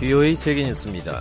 BOA 세계뉴스입니다.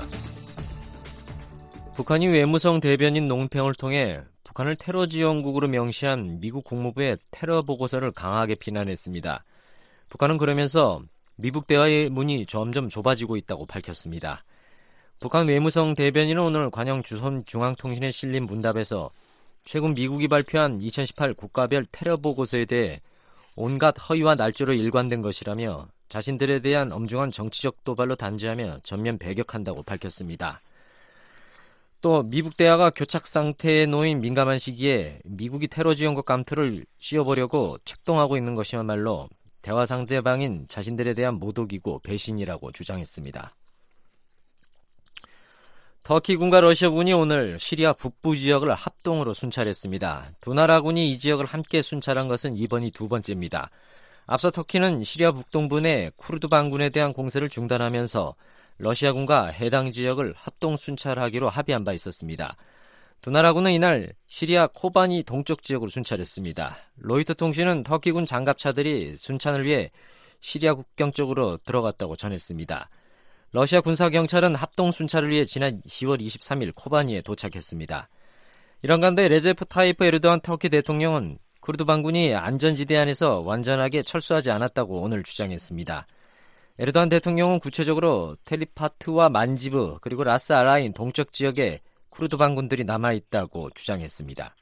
북한이 외무성 대변인 농평을 통해 북한을 테러 지원국으로 명시한 미국 국무부의 테러 보고서를 강하게 비난했습니다. 북한은 그러면서 미국 대화의 문이 점점 좁아지고 있다고 밝혔습니다. 북한 외무성 대변인은 오늘 관영 조선중앙통신에 실린 문답에서 최근 미국이 발표한 2018 국가별 테러 보고서에 대해 온갖 허위와 날조로 일관된 것이라며 자신들에 대한 엄중한 정치적 도발로 단죄하며 전면 배격한다고 밝혔습니다. 또 미국 대화가 교착 상태에 놓인 민감한 시기에 미국이 테러 지원국 감투를 씌워보려고 책동하고 있는 것이야말로 대화 상대방인 자신들에 대한 모독이고 배신이라고 주장했습니다. 터키군과 러시아군이 오늘 시리아 북부 지역을 합동으로 순찰했습니다. 두 나라군이 이 지역을 함께 순찰한 것은 이번이 두 번째입니다. 앞서 터키는 시리아 북동부 내 쿠르드 반군에 대한 공세를 중단하면서 러시아군과 해당 지역을 합동 순찰하기로 합의한 바 있었습니다. 두 나라군은 이날 시리아 코바니 동쪽 지역으로 순찰했습니다. 로이터 통신은 터키군 장갑차들이 순찰을 위해 시리아 국경 쪽으로 들어갔다고 전했습니다. 러시아 군사경찰은 합동 순찰을 위해 지난 10월 23일 코바니에 도착했습니다. 이런 가운데 레제프 타이프 에르도안 터키 대통령은 쿠르드 반군이 안전지대 안에서 완전하게 철수하지 않았다고 오늘 주장했습니다. 에르도안 대통령은 구체적으로 텔리파트와 만지브 그리고 라스 알라인 동쪽 지역에 쿠르드 반군들이 남아있다고 주장했습니다.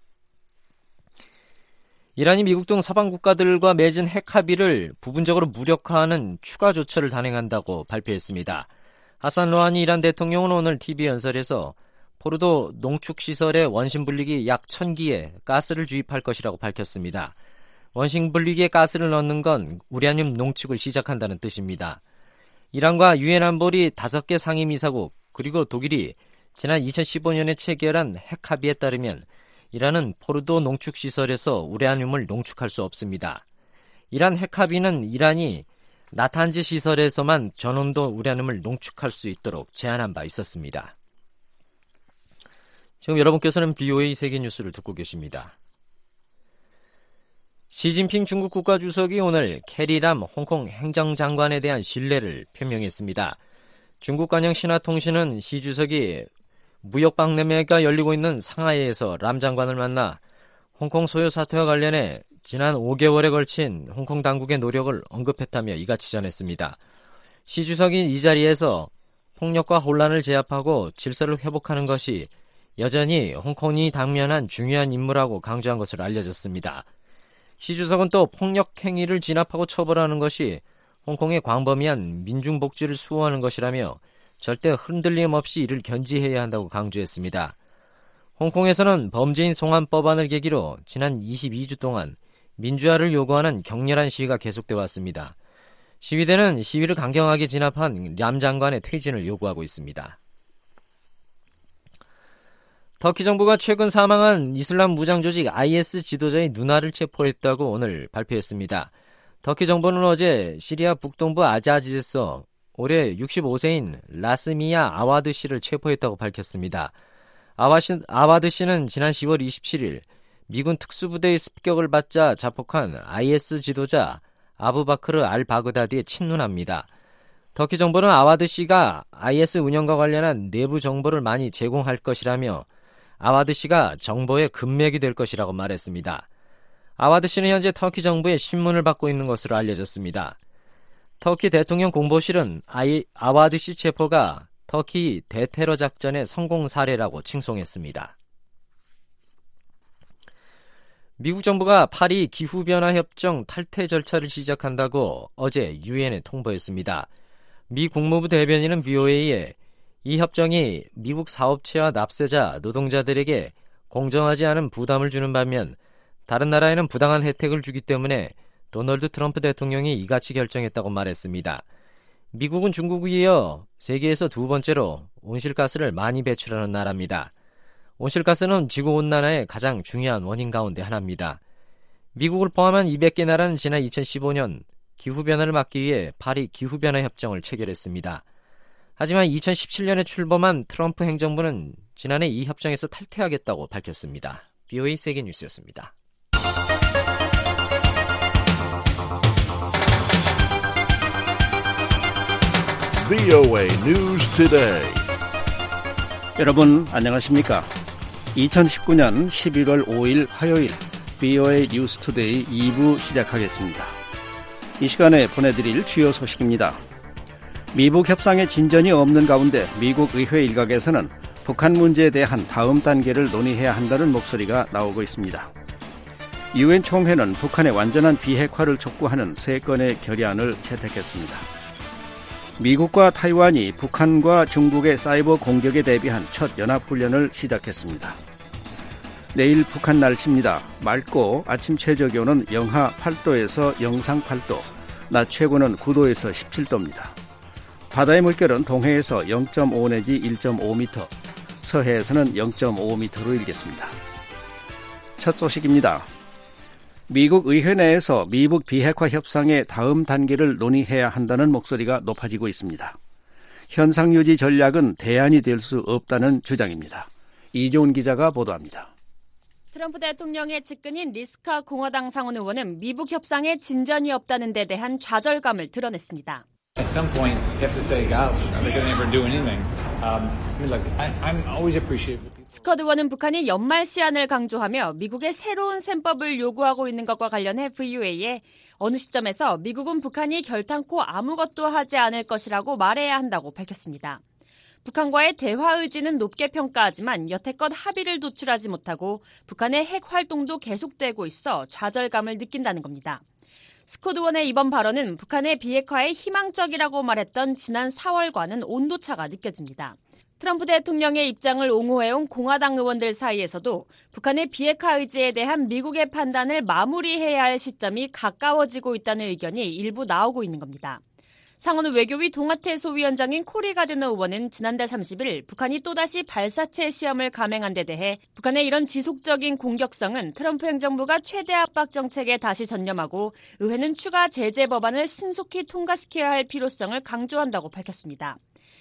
이란이 미국 등 서방 국가들과 맺은 핵 합의를 부분적으로 무력화하는 추가 조처를 단행한다고 발표했습니다. 하산 로하니 이란 대통령은 오늘 TV 연설에서 포르도 농축시설에 원심 분리기 약 1000기에 가스를 주입할 것이라고 밝혔습니다. 원심 분리기에 가스를 넣는 건 우라늄 농축을 시작한다는 뜻입니다. 이란과 유엔 안보리 5개 상임이사국 그리고 독일이 지난 2015년에 체결한 핵 합의에 따르면 이란은 포르도 농축시설에서 우라늄을 농축할 수 없습니다. 이란 핵 합의는 이란이 나탄즈 시설에서만 전원도 우라늄을 농축할 수 있도록 제안한 바 있었습니다. 지금 여러분께서는 BOA 세계뉴스를 듣고 계십니다. 시진핑 중국 국가주석이 오늘 캐리람 홍콩 행정장관에 대한 신뢰를 표명했습니다. 중국 관영 신화통신은 시 주석이 무역 박람회가 열리고 있는 상하이에서 람 장관을 만나 홍콩 소요 사태와 관련해 지난 5개월에 걸친 홍콩 당국의 노력을 언급했다며 이같이 전했습니다. 시 주석이 이 자리에서 폭력과 혼란을 제압하고 질서를 회복하는 것이 여전히 홍콩이 당면한 중요한 임무라고 강조한 것으로 알려졌습니다. 시 주석은 또 폭력 행위를 진압하고 처벌하는 것이 홍콩의 광범위한 민중복지를 수호하는 것이라며 절대 흔들림 없이 이를 견지해야 한다고 강조했습니다. 홍콩에서는 범죄인 송환법안을 계기로 지난 22주 동안 민주화를 요구하는 격렬한 시위가 계속돼 왔습니다. 시위대는 시위를 강경하게 진압한 람 장관의 퇴진을 요구하고 있습니다. 터키 정부가 최근 사망한 이슬람 무장 조직 IS 지도자의 누나를 체포했다고 오늘 발표했습니다. 터키 정부는 어제 시리아 북동부 아자지에서 올해 65세인 라스미야 아와드 씨를 체포했다고 밝혔습니다. 아와드 씨는 지난 10월 27일 미군 특수부대의 습격을 받자 자폭한 IS 지도자 아부바크르 알 바그다디의 친누나입니다. 터키 정부는 아와드 씨가 IS 운영과 관련한 내부 정보를 많이 제공할 것이라며 아와드 씨가 정보의 금맥이 될 것이라고 말했습니다. 아와드 씨는 현재 터키 정부의 신문을 받고 있는 것으로 알려졌습니다. 터키 대통령 공보실은 아와드 씨 체포가 터키 대테러 작전의 성공 사례라고 칭송했습니다. 미국 정부가 파리 기후변화 협정 탈퇴 절차를 시작한다고 어제 유엔에 통보했습니다. 미 국무부 대변인은 BOA에 이 협정이 미국 사업체와 납세자, 노동자들에게 공정하지 않은 부담을 주는 반면 다른 나라에는 부당한 혜택을 주기 때문에 도널드 트럼프 대통령이 이같이 결정했다고 말했습니다. 미국은 중국에 이어 세계에서 두 번째로 온실가스를 많이 배출하는 나라입니다. 온실가스는 지구온난화의 가장 중요한 원인 가운데 하나입니다. 미국을 포함한 200개 나라는 지난 2015년 기후변화를 막기 위해 파리 기후변화 협정을 체결했습니다. 하지만 2017년에 출범한 트럼프 행정부는 지난해 이 협정에서 탈퇴하겠다고 밝혔습니다. BOA 세계뉴스였습니다. VOA News Today. 여러분 안녕하십니까? 2019년 11월 5일 화요일 VOA 뉴스 투데이 2부 시작하겠습니다. 이 시간에 보내드릴 주요 소식입니다. 미북 협상에 진전이 없는 가운데 미국 의회 일각에서는 북한 문제에 대한 다음 단계를 논의해야 한다는 목소리가 나오고 있습니다. 유엔 총회는 북한의 완전한 비핵화를 촉구하는 3건의 결의안을 채택했습니다. 미국과 타이완이 북한과 중국의 사이버 공격에 대비한 첫 연합훈련을 시작했습니다. 내일 북한 날씨입니다. 맑고 아침 최저기온은 영하 8도에서 영상 8도, 낮 최고는 9도에서 17도입니다. 바다의 물결은 동해에서 0.5 내지 1.5m, 서해에서는 0.5m로 일겠습니다. 첫 소식입니다. 미국 의회 내에서 미북 비핵화 협상의 다음 단계를 논의해야 한다는 목소리가 높아지고 있습니다. 현상 유지 전략은 대안이 될 수 없다는 주장입니다. 이종훈 기자가 보도합니다. 트럼프 대통령의 측근인 리스카 공화당 상원 의원은 미북 협상에 진전이 없다는 데 대한 좌절감을 드러냈습니다. At some point, you have to say, gosh, are they going to ever do anything? Look, I'm always appreciative of people. 스컷 의원은 북한이 연말 시한을 강조하며 미국의 새로운 셈법을 요구하고 있는 것과 관련해 VOA에 어느 시점에서 미국은 북한이 결탄코 아무것도 하지 않을 것이라고 말해야 한다고 밝혔습니다. 북한과의 대화 의지는 높게 평가하지만 여태껏 합의를 도출하지 못하고 북한의 핵 활동도 계속되고 있어 좌절감을 느낀다는 겁니다. 스콧 의원의 이번 발언은 북한의 비핵화에 희망적이라고 말했던 지난 4월과는 온도차가 느껴집니다. 트럼프 대통령의 입장을 옹호해온 공화당 의원들 사이에서도 북한의 비핵화 의지에 대한 미국의 판단을 마무리해야 할 시점이 가까워지고 있다는 의견이 일부 나오고 있는 겁니다. 상원 외교위 동아태 소위원장인 코리 가드너 의원은 지난달 30일 북한이 또다시 발사체 시험을 감행한 데 대해 북한의 이런 지속적인 공격성은 트럼프 행정부가 최대 압박 정책에 다시 전념하고 의회는 추가 제재 법안을 신속히 통과시켜야 할 필요성을 강조한다고 밝혔습니다.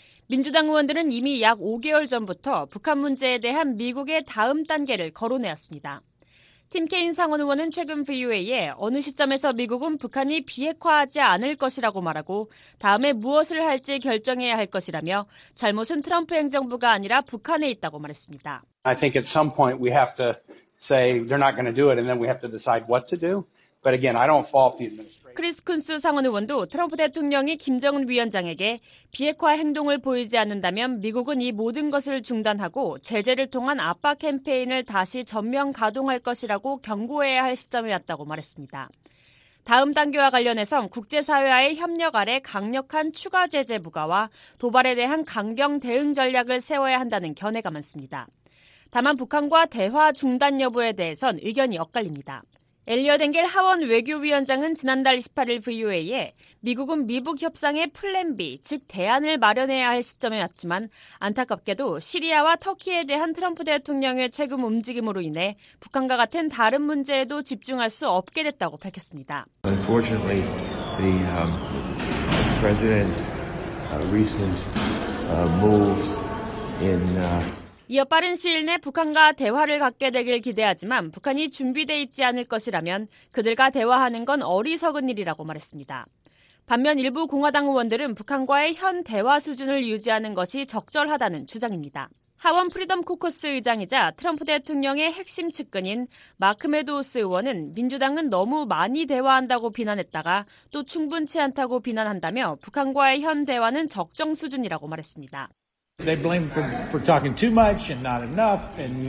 민주당 의원들은 이미 약 5개월 전부터 북한 문제에 대한 미국의 다음 단계를 거론해왔습니다. 팀 케인 상원 의원은 최근 VOA에 어느 시점에서 미국은 북한이 비핵화하지 않을 것이라고 말하고 다음에 무엇을 할지 결정해야 할 것이라며 잘못은 트럼프 행정부가 아니라 북한에 있다고 말했습니다. I think at some point we have to say they're not going to do it and then we have to decide what to do. But again, I don't fault the administration. 크리스 쿤스 상원 의원도 트럼프 대통령이 김정은 위원장에게 비핵화 행동을 보이지 않는다면 미국은 이 모든 것을 중단하고 제재를 통한 압박 캠페인을 다시 전면 가동할 것이라고 경고해야 할 시점에 왔다고 말했습니다. 다음 단계와 관련해선 국제사회와의 협력 아래 강력한 추가 제재 부과와 도발에 대한 강경 대응 전략을 세워야 한다는 견해가 많습니다. 다만 북한과 대화 중단 여부에 대해선 의견이 엇갈립니다. 엘리엇 엥겔 하원 외교위원장은 지난달 28일 VOA에 미국은 미북 협상의 플랜 B, 즉 대안을 마련해야 할 시점에 왔지만 안타깝게도 시리아와 터키에 대한 트럼프 대통령의 최근 움직임으로 인해 북한과 같은 다른 문제에도 집중할 수 없게 됐다고 밝혔습니다. Unfortunately, the president's recent moves in 이어 빠른 시일 내 북한과 대화를 갖게 되길 기대하지만 북한이 준비돼 있지 않을 것이라면 그들과 대화하는 건 어리석은 일이라고 말했습니다. 반면 일부 공화당 의원들은 북한과의 현 대화 수준을 유지하는 것이 적절하다는 주장입니다. 하원 프리덤 코커스 의장이자 트럼프 대통령의 핵심 측근인 마크 메도우스 의원은 민주당은 너무 많이 대화한다고 비난했다가 또 충분치 않다고 비난한다며 북한과의 현 대화는 적정 수준이라고 말했습니다. They blame for talking too much and not enough, and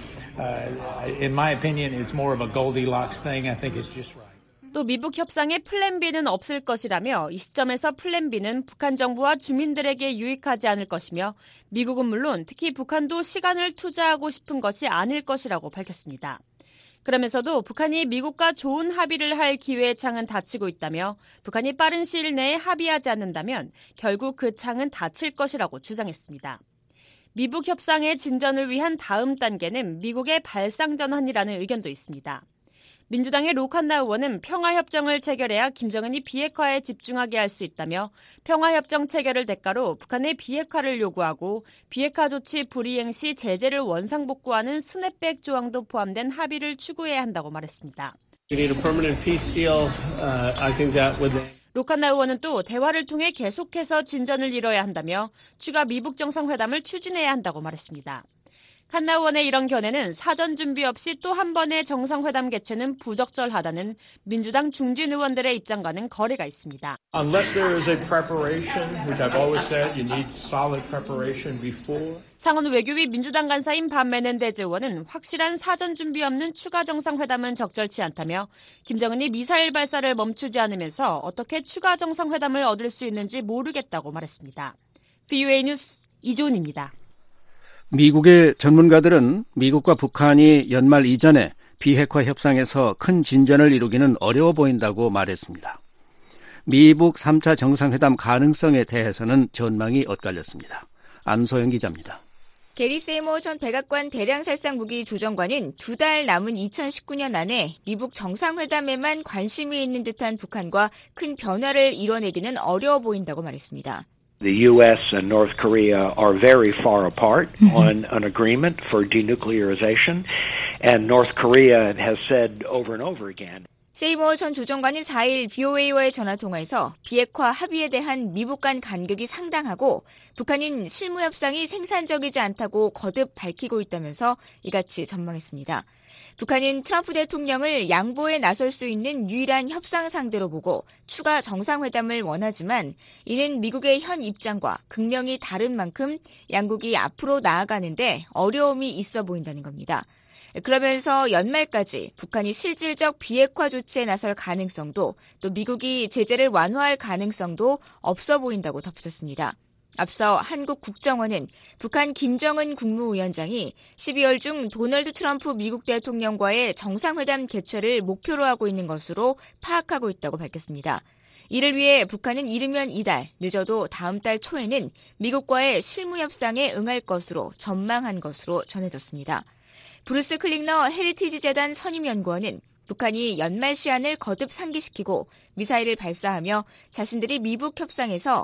in my opinion, it's more of a Goldilocks thing. I think it's just right. 또 미북 협상에 플랜 B는 없을 것이라며 이 시점에서 플랜 B는 북한 정부와 주민들에게 유익하지 않을 것이며 미국은 물론 특히 북한도 시간을 투자하고 싶은 것이 아닐 것이라고 밝혔습니다. 그러면서도 북한이 미국과 좋은 합의를 할 기회의 창은 닫히고 있다며 북한이 빠른 시일 내에 합의하지 않는다면 결국 그 창은 닫힐 것이라고 주장했습니다. 미북 협상의 진전을 위한 다음 단계는 미국의 발상전환이라는 의견도 있습니다. 민주당의 로칸나 의원은 평화협정을 체결해야 김정은이 비핵화에 집중하게 할 수 있다며 평화협정 체결을 대가로 북한의 비핵화를 요구하고 비핵화 조치 불이행 시 제재를 원상복구하는 스냅백 조항도 포함된 합의를 추구해야 한다고 말했습니다. 로칸나 의원은 또 대화를 통해 계속해서 진전을 이뤄야 한다며 추가 미북 정상회담을 추진해야 한다고 말했습니다. 칸나 의원의 이런 견해는 사전 준비 없이 또 한 번의 정상회담 개최는 부적절하다는 민주당 중진 의원들의 입장과는 거리가 있습니다. Unless there is a preparation, which I've always said, you need solid preparation before. 상원 외교위 민주당 간사인 반 메넨데즈 의원은 확실한 사전 준비 없는 추가 정상회담은 적절치 않다며 김정은이 미사일 발사를 멈추지 않으면서 어떻게 추가 정상회담을 얻을 수 있는지 모르겠다고 말했습니다. VOA 뉴스 이조은입니다. 미국의 전문가들은 미국과 북한이 연말 이전에 비핵화 협상에서 큰 진전을 이루기는 어려워 보인다고 말했습니다. 미북 3차 정상회담 가능성에 대해서는 전망이 엇갈렸습니다. 안소영 기자입니다. 게리 세이모 전 백악관 대량살상무기 조정관은 2달 남은 2019년 안에 미북 정상회담에만 관심이 있는 듯한 북한과 큰 변화를 이뤄내기는 어려워 보인다고 말했습니다. The U.S. and North Korea are very far apart on an agreement for denuclearization, and North Korea has said over and over again. 세이모 전 조정관은 4일 VOA와의 전화통화에서 비핵화 합의에 대한 미북 간 간격이 상당하고 북한인 실무 협상이 생산적이지 않다고 거듭 밝히고 있다면서 이같이 전망했습니다. 북한은 트럼프 대통령을 양보에 나설 수 있는 유일한 협상 상대로 보고 추가 정상회담을 원하지만 이는 미국의 현 입장과 극명히 다른 만큼 양국이 앞으로 나아가는데 어려움이 있어 보인다는 겁니다. 그러면서 연말까지 북한이 실질적 비핵화 조치에 나설 가능성도 또 미국이 제재를 완화할 가능성도 없어 보인다고 덧붙였습니다. 앞서 한국 국정원은 북한 김정은 국무위원장이 12월 중 도널드 트럼프 미국 대통령과의 정상회담 개최를 목표로 하고 있는 것으로 파악하고 있다고 밝혔습니다. 이를 위해 북한은 이르면 이달, 늦어도 다음 달 초에는 미국과의 실무 협상에 응할 것으로 전망한 것으로 전해졌습니다. 브루스 클링너 헤리티지 재단 선임연구원은 북한이 연말 시한을 거듭 상기시키고 미사일을 발사하며 자신들이 미북 협상에서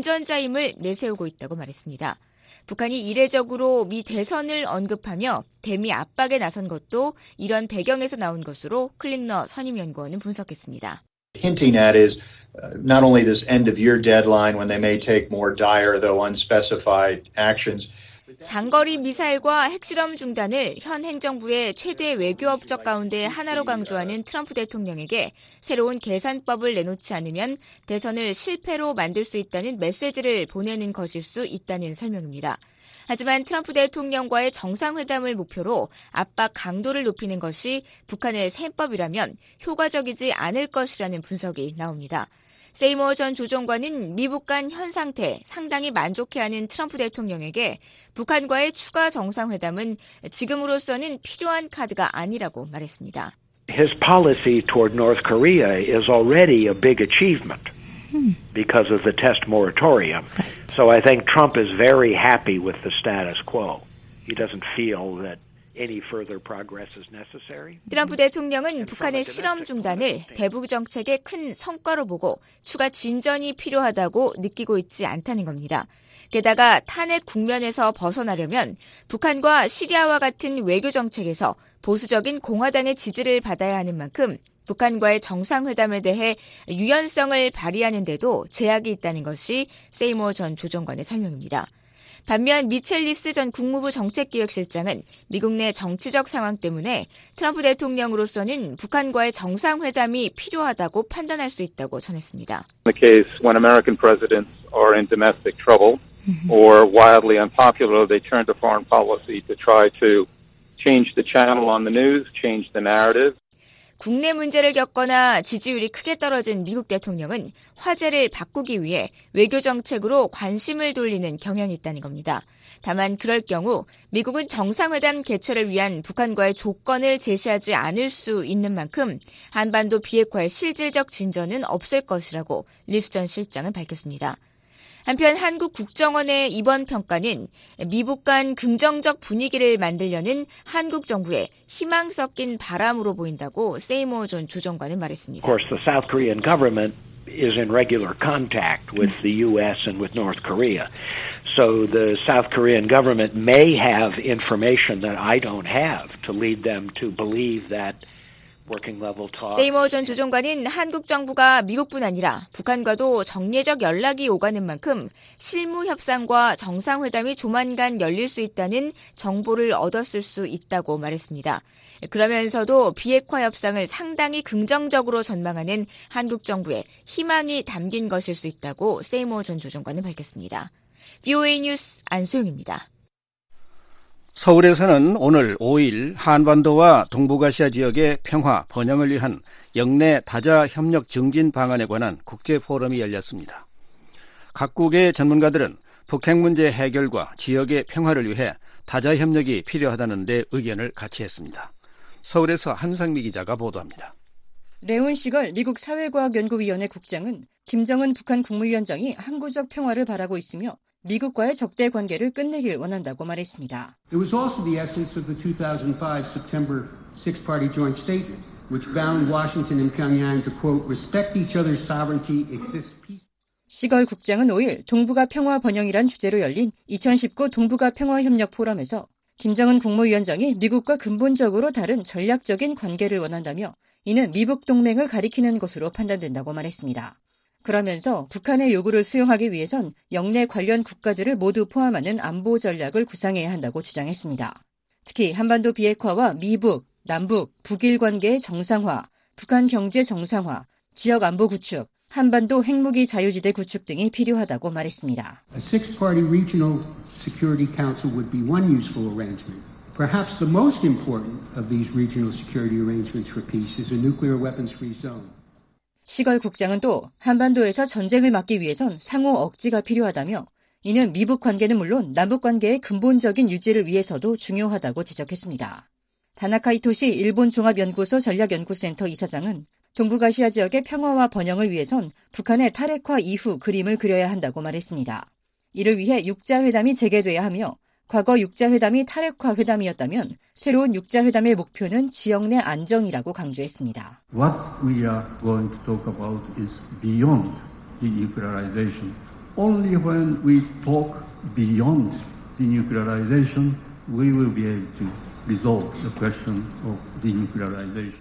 운전자임을 내세우고 있다고 말했습니다. 북한이 이례적으로 미 대선을 언급하며 대미 압박에 나선 것도 이런 배경에서 나온 것으로 클링너 선임연구원은 분석했습니다. Hinting at is not only this end of year deadline when they may take more dire, though unspecified actions. 장거리 미사일과 핵실험 중단을 현 행정부의 최대 외교 업적 가운데 하나로 강조하는 트럼프 대통령에게 새로운 계산법을 내놓지 않으면 대선을 실패로 만들 수 있다는 메시지를 보내는 것일 수 있다는 설명입니다. 하지만 트럼프 대통령과의 정상회담을 목표로 압박 강도를 높이는 것이 북한의 셈법이라면 효과적이지 않을 것이라는 분석이 나옵니다. 세이모 전 조정관은 미북 간 현 상태 상당히 만족해하는 트럼프 대통령에게 북한과의 추가 정상회담은 지금으로서는 필요한 카드가 아니라고 말했습니다. His policy toward North Korea is already a big achievement because of the test moratorium. So I think Trump is very happy with the status quo. He doesn't feel that any further progress is necessary. 트럼프 대통령은 북한의 실험 중단을 대북 정책의 큰 성과로 보고 추가 진전이 필요하다고 느끼고 있지 않다는 겁니다. 게다가 탄핵 국면에서 벗어나려면 북한과 시리아와 같은 외교 정책에서 보수적인 공화당의 지지를 받아야 하는 만큼 북한과의 정상회담에 대해 유연성을 발휘하는 데도 제약이 있다는 것이 세이모 전 조정관의 설명입니다. 반면 미첼리스 전 국무부 정책기획실장은 미국 내 정치적 상황 때문에 트럼프 대통령으로서는 북한과의 정상회담이 필요하다고 판단할 수 있다고 전했습니다. In the case when American presidents are in domestic trouble or wildly unpopular, they turn to foreign policy to try to change the channel on the news, change the narrative. 국내 문제를 겪거나 지지율이 크게 떨어진 미국 대통령은 화제를 바꾸기 위해 외교 정책으로 관심을 돌리는 경향이 있다는 겁니다. 다만 그럴 경우 미국은 정상회담 개최를 위한 북한과의 조건을 제시하지 않을 수 있는 만큼 한반도 비핵화의 실질적 진전은 없을 것이라고 리스 전 실장은 밝혔습니다. 한편 한국 국정원의 이번 평가는 미북 간 긍정적 분위기를 만들려는 한국 정부의 희망 섞인 바람으로 보인다고 세이모 전 조정관은 말했습니다. Of course, the South Korean government is in regular contact with the U.S. and with North Korea. So the South Korean government may have information that I don't have to lead them to believe that 세이머 전 조정관은 한국 정부가 미국뿐 아니라 북한과도 정례적 연락이 오가는 만큼 실무 협상과 정상회담이 조만간 열릴 수 있다는 정보를 얻었을 수 있다고 말했습니다. 그러면서도 비핵화 협상을 상당히 긍정적으로 전망하는 한국 정부의 희망이 담긴 것일 수 있다고 세이머 전 조정관은 밝혔습니다. VOA 뉴스 안소영입니다. 서울에서는 오늘 5일 한반도와 동북아시아 지역의 평화, 번영을 위한 영내 다자 협력 증진 방안에 관한 국제 포럼이 열렸습니다. 각국의 전문가들은 북핵 문제 해결과 지역의 평화를 위해 다자 협력이 필요하다는 데 의견을 같이 했습니다. 서울에서 한상미 기자가 보도합니다. 레온 시걸 미국 사회과학연구위원회 국장은 김정은 북한 국무위원장이 항구적 평화를 바라고 있으며 미국과의 적대 관계를 끝내길 원한다고 말했습니다. It was also the essence of the 2005 September Six-Party Joint Statement, which bound Washington and Pyongyang to, quote, respect each other's sovereignty, exist peace. 시걸 국장은 5일 동북아 평화 번영이란 주제로 열린 2019 동북아 평화협력 포럼에서 김정은 국무위원장이 미국과 근본적으로 다른 전략적인 관계를 원한다며 이는 미북 동맹을 가리키는 것으로 판단된다고 말했습니다. 그러면서 북한의 요구를 수용하기 위해선 영내 관련 국가들을 모두 포함하는 안보 전략을 구상해야 한다고 주장했습니다. 특히 한반도 비핵화와 미북, 남북, 북일 관계의 정상화, 북한 경제 정상화, 지역 안보 구축, 한반도 핵무기 자유지대 구축 등이 필요하다고 말했습니다. A six-party regional security council would be one useful arrangement. Perhaps the most important of these regional security arrangements for peace is a nuclear weapons-free zone. 시걸 국장은 또 한반도에서 전쟁을 막기 위해선 상호 억지가 필요하다며 이는 미북 관계는 물론 남북 관계의 근본적인 유지를 위해서도 중요하다고 지적했습니다. 다나카 이토시 일본 종합연구소 전략연구센터 이사장은 동북아시아 지역의 평화와 번영을 위해선 북한의 탈핵화 이후 그림을 그려야 한다고 말했습니다. 이를 위해 육자회담이 재개돼야 하며 과거 육자회담이 탈핵화 회담이었다면 새로운 육자회담의 목표는 지역 내 안정이라고 강조했습니다. What we are going to talk about is beyond denuclearization. Only when we talk beyond denuclearization, we will be able to resolve the question of denuclearization.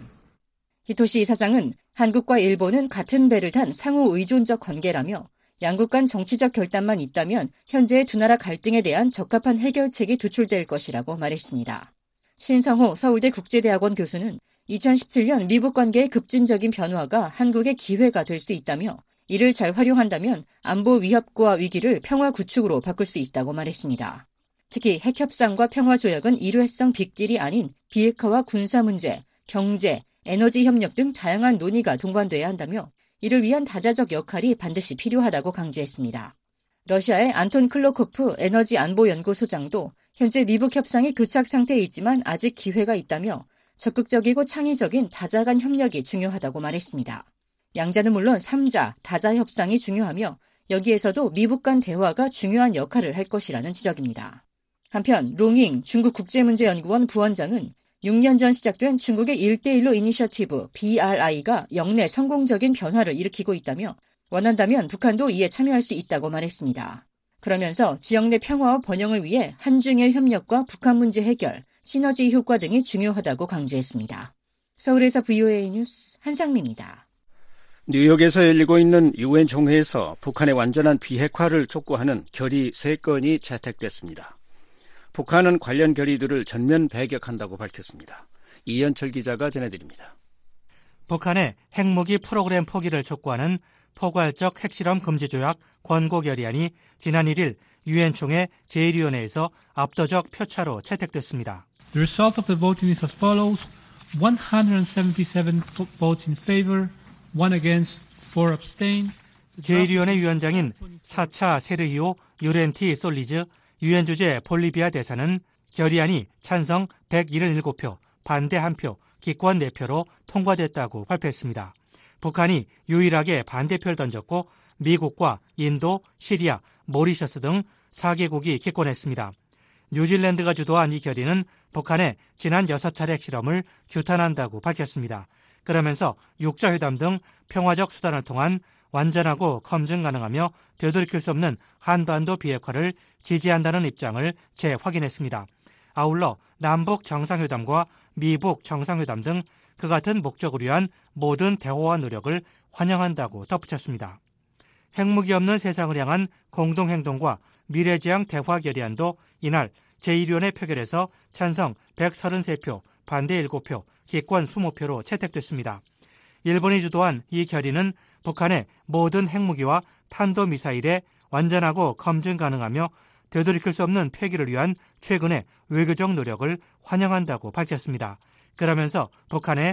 히토시 이사장은 한국과 일본은 같은 배를 탄 상호 의존적 관계라며 양국 간 정치적 결단만 있다면 현재의 두 나라 갈등에 대한 적합한 해결책이 도출될 것이라고 말했습니다. 신성호 서울대 국제대학원 교수는 2017년 미북 관계의 급진적인 변화가 한국의 기회가 될 수 있다며 이를 잘 활용한다면 안보 위협과 위기를 평화 구축으로 바꿀 수 있다고 말했습니다. 특히 핵협상과 평화조약은 일회성 빅딜이 아닌 비핵화와 군사 문제, 경제, 에너지 협력 등 다양한 논의가 동반돼야 한다며 이를 위한 다자적 역할이 반드시 필요하다고 강조했습니다. 러시아의 안톤 클로코프 에너지안보연구소장도 현재 미북 협상이 교착 상태에 있지만 아직 기회가 있다며 적극적이고 창의적인 다자 간 협력이 중요하다고 말했습니다. 양자는 물론 3자, 다자 협상이 중요하며 여기에서도 미북 간 대화가 중요한 역할을 할 것이라는 지적입니다. 한편 롱잉 중국국제문제연구원 부원장은 6년 전 시작된 중국의 1대1로 이니셔티브 BRI가 영내 성공적인 변화를 일으키고 있다며 원한다면 북한도 이에 참여할 수 있다고 말했습니다. 그러면서 지역 내 평화와 번영을 위해 한중일 협력과 북한 문제 해결, 시너지 효과 등이 중요하다고 강조했습니다. 서울에서 VOA 뉴스 한상미입니다. 뉴욕에서 열리고 있는 유엔 총회에서 북한의 완전한 비핵화를 촉구하는 결의 3건이 채택됐습니다. 북한은 관련 결의들을 전면 배격한다고 밝혔습니다. 이현철 기자가 전해드립니다. 북한의 핵무기 프로그램 포기를 촉구하는 포괄적 핵실험 금지 조약 권고 결의안이 지난 1일 유엔 총회 제1위원회에서 압도적 표차로 채택됐습니다. The result of the voting is as follows: 177 votes in favor, 1 against, 4 abstain. 제1위원회 위원장인 4차 세르히오 유렌티 솔리즈 유엔 주재 볼리비아 대사는 결의안이 찬성 177표, 반대 1표, 기권 4표로 통과됐다고 발표했습니다. 북한이 유일하게 반대표를 던졌고 미국과 인도, 시리아, 모리셔스 등 4개국이 기권했습니다. 뉴질랜드가 주도한 이 결의는 북한의 지난 6차례 핵실험을 규탄한다고 밝혔습니다. 그러면서 육자회담 등 평화적 수단을 통한 완전하고 검증 가능하며 되돌이킬 수 없는 한반도 비핵화를 지지한다는 입장을 재확인했습니다. 아울러 남북 정상회담과 미북 정상회담 등 그 같은 목적을 위한 모든 대화와 노력을 환영한다고 덧붙였습니다. 핵무기 없는 세상을 향한 공동행동과 미래지향 대화 결의안도 이날 제1위원회 표결에서 찬성 133표, 반대 7표, 기권 20표로 채택됐습니다. 일본이 주도한 이 결의는 북한의 모든 핵무기와 탄도미사일에 완전하고 검증 가능하며 되돌이킬 수 없는 폐기를 위한 최근의 외교적 노력을 환영한다고 밝혔습니다. 그러면서 북한의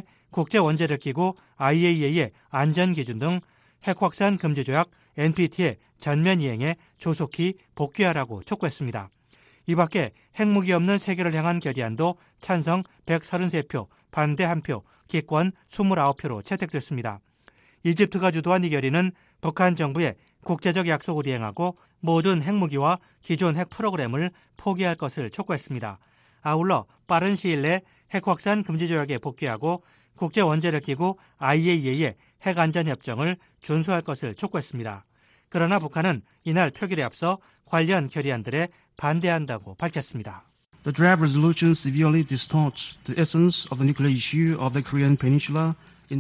국제원자력기구 IAEA의 안전기준 등 핵확산 금지조약 NPT의 전면 이행에 조속히 복귀하라고 촉구했습니다. 이 밖에 핵무기 없는 세계를 향한 결의안도 찬성 133표, 반대 1표, 기권 29표로 채택됐습니다. 이집트가 주도한 이 결의는 북한 정부의 국제적 약속을 이행하고 모든 핵무기와 기존 핵 프로그램을 포기할 것을 촉구했습니다. 아울러 빠른 시일 내 핵확산 금지조약에 복귀하고 국제원자력기구 IAEA의 핵안전협정을 준수할 것을 촉구했습니다. 그러나 북한은 이날 표결에 앞서 관련 결의안들에 반대한다고 밝혔습니다. The draft resolution severely distorts the essence of the nuclear issue of the Korean Peninsula.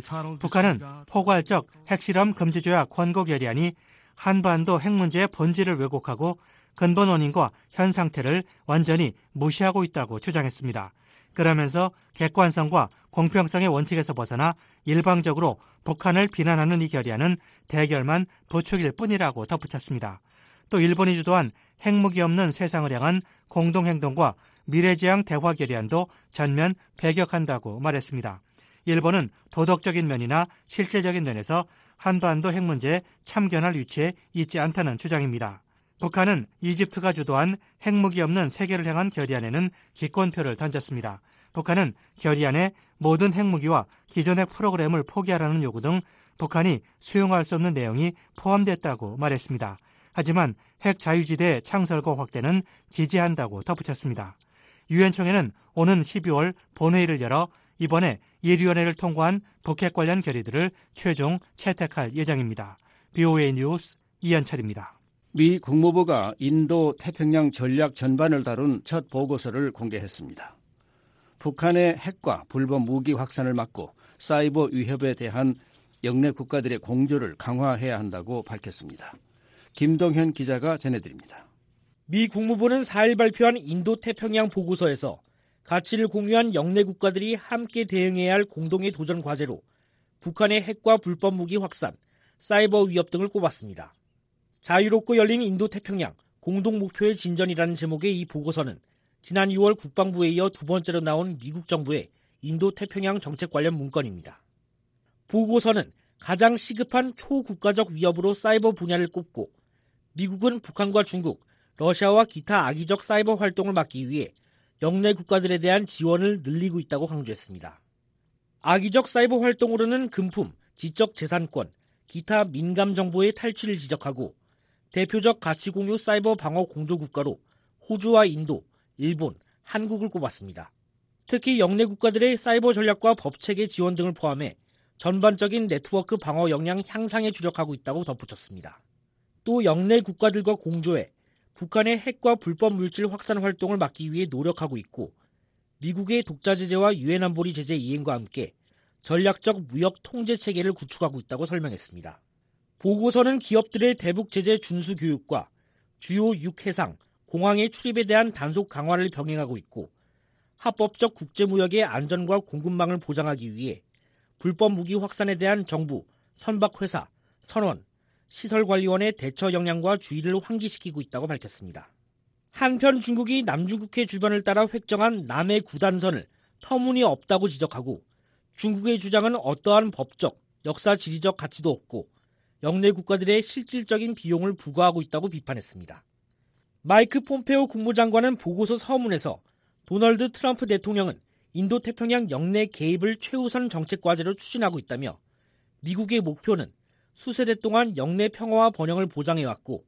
북한은 포괄적 핵실험 금지조약 권고 결의안이 한반도 핵 문제의 본질을 왜곡하고 근본 원인과 현 상태를 완전히 무시하고 있다고 주장했습니다. 그러면서 객관성과 공평성의 원칙에서 벗어나 일방적으로 북한을 비난하는 이 결의안은 대결만 부추길 뿐이라고 덧붙였습니다. 또 일본이 주도한 핵무기 없는 세상을 향한 공동행동과 미래지향 대화 결의안도 전면 배격한다고 말했습니다. 일본은 도덕적인 면이나 실질적인 면에서 한반도 핵 문제에 참견할 위치에 있지 않다는 주장입니다. 북한은 이집트가 주도한 핵무기 없는 세계를 향한 결의안에는 기권표를 던졌습니다. 북한은 결의안에 모든 핵무기와 기존 핵 프로그램을 포기하라는 요구 등 북한이 수용할 수 없는 내용이 포함됐다고 말했습니다. 하지만 핵 자유지대 창설과 확대는 지지한다고 덧붙였습니다. 유엔 총회는 오는 12월 본회의를 열어 이번에 1위원회를 통과한 북핵 관련 결의들을 최종 채택할 예정입니다. BOA 뉴스 이현철입니다. 미 국무부가 인도 태평양 전략 전반을 다룬 첫 보고서를 공개했습니다. 북한의 핵과 불법 무기 확산을 막고 사이버 위협에 대한 영내 국가들의 공조를 강화해야 한다고 밝혔습니다. 김동현 기자가 전해드립니다. 미 국무부는 4일 발표한 인도 태평양 보고서에서 가치를 공유한 영내 국가들이 함께 대응해야 할 공동의 도전 과제로 북한의 핵과 불법 무기 확산, 사이버 위협 등을 꼽았습니다. 자유롭고 열린 인도 태평양 공동 목표의 진전이라는 제목의 이 보고서는 지난 6월 국방부에 이어 두 번째로 나온 미국 정부의 인도 태평양 정책 관련 문건입니다. 보고서는 가장 시급한 초국가적 위협으로 사이버 분야를 꼽고 미국은 북한과 중국, 러시아와 기타 악의적 사이버 활동을 막기 위해 영내 국가들에 대한 지원을 늘리고 있다고 강조했습니다. 악의적 사이버 활동으로는 금품, 지적 재산권, 기타 민감 정보의 탈취를 지적하고 대표적 가치 공유 사이버 방어 공조 국가로 호주와 인도, 일본, 한국을 꼽았습니다. 특히 영내 국가들의 사이버 전략과 법체계 지원 등을 포함해 전반적인 네트워크 방어 역량 향상에 주력하고 있다고 덧붙였습니다. 또 영내 국가들과 공조해 북한의 핵과 불법 물질 확산 활동을 막기 위해 노력하고 있고 미국의 독자 제재와 유엔 안보리 제재 이행과 함께 전략적 무역 통제 체계를 구축하고 있다고 설명했습니다. 보고서는 기업들의 대북 제재 준수 교육과 주요 육해상, 공항의 출입에 대한 단속 강화를 병행하고 있고 합법적 국제무역의 안전과 공급망을 보장하기 위해 불법 무기 확산에 대한 정부, 선박회사, 선원, 시설관리원의 대처 역량과 주의를 환기시키고 있다고 밝혔습니다. 한편 중국이 남중국해 주변을 따라 획정한 남해 9단선을 터무니없다고 지적하고 중국의 주장은 어떠한 법적, 역사 지리적 가치도 없고 영내 국가들의 실질적인 비용을 부과하고 있다고 비판했습니다. 마이크 폼페오 국무장관은 보고서 서문에서 도널드 트럼프 대통령은 인도태평양 영내 개입을 최우선 정책 과제로 추진하고 있다며 미국의 목표는 수세대 동안 영내 평화와 번영을 보장해왔고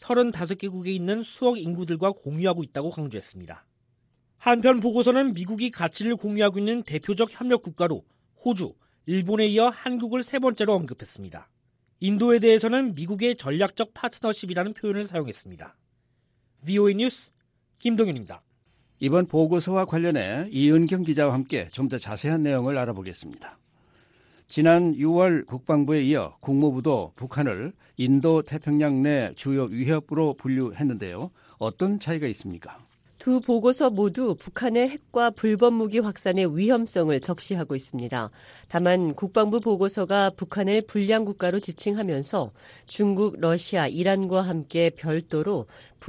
35개국에 있는 수억 인구들과 공유하고 있다고 강조했습니다. 한편 보고서는 미국이 가치를 공유하고 있는 대표적 협력 국가로 호주, 일본에 이어 한국을 세 번째로 언급했습니다. 인도에 대해서는 미국의 전략적 파트너십이라는 표현을 사용했습니다. VOA 뉴스 김동윤입니다. 이번 보고서와 관련해 이은경 기자와 함께 좀 더 자세한 내용을 알아보겠습니다. 지난 6월 국방부에 이어 국무부도 북한을 인도태평양 내 주요 위협으로 분류했는데요. 어떤 차이가 있습니까? 두 보고서 모두 북한의 핵과 불법무기 확산의 위험성을 적시하고 있습니다. 다만 국방부 보고서가 북한을 불량 국가로 지칭하면서 중국, 러시아, 이란과 함께 별도로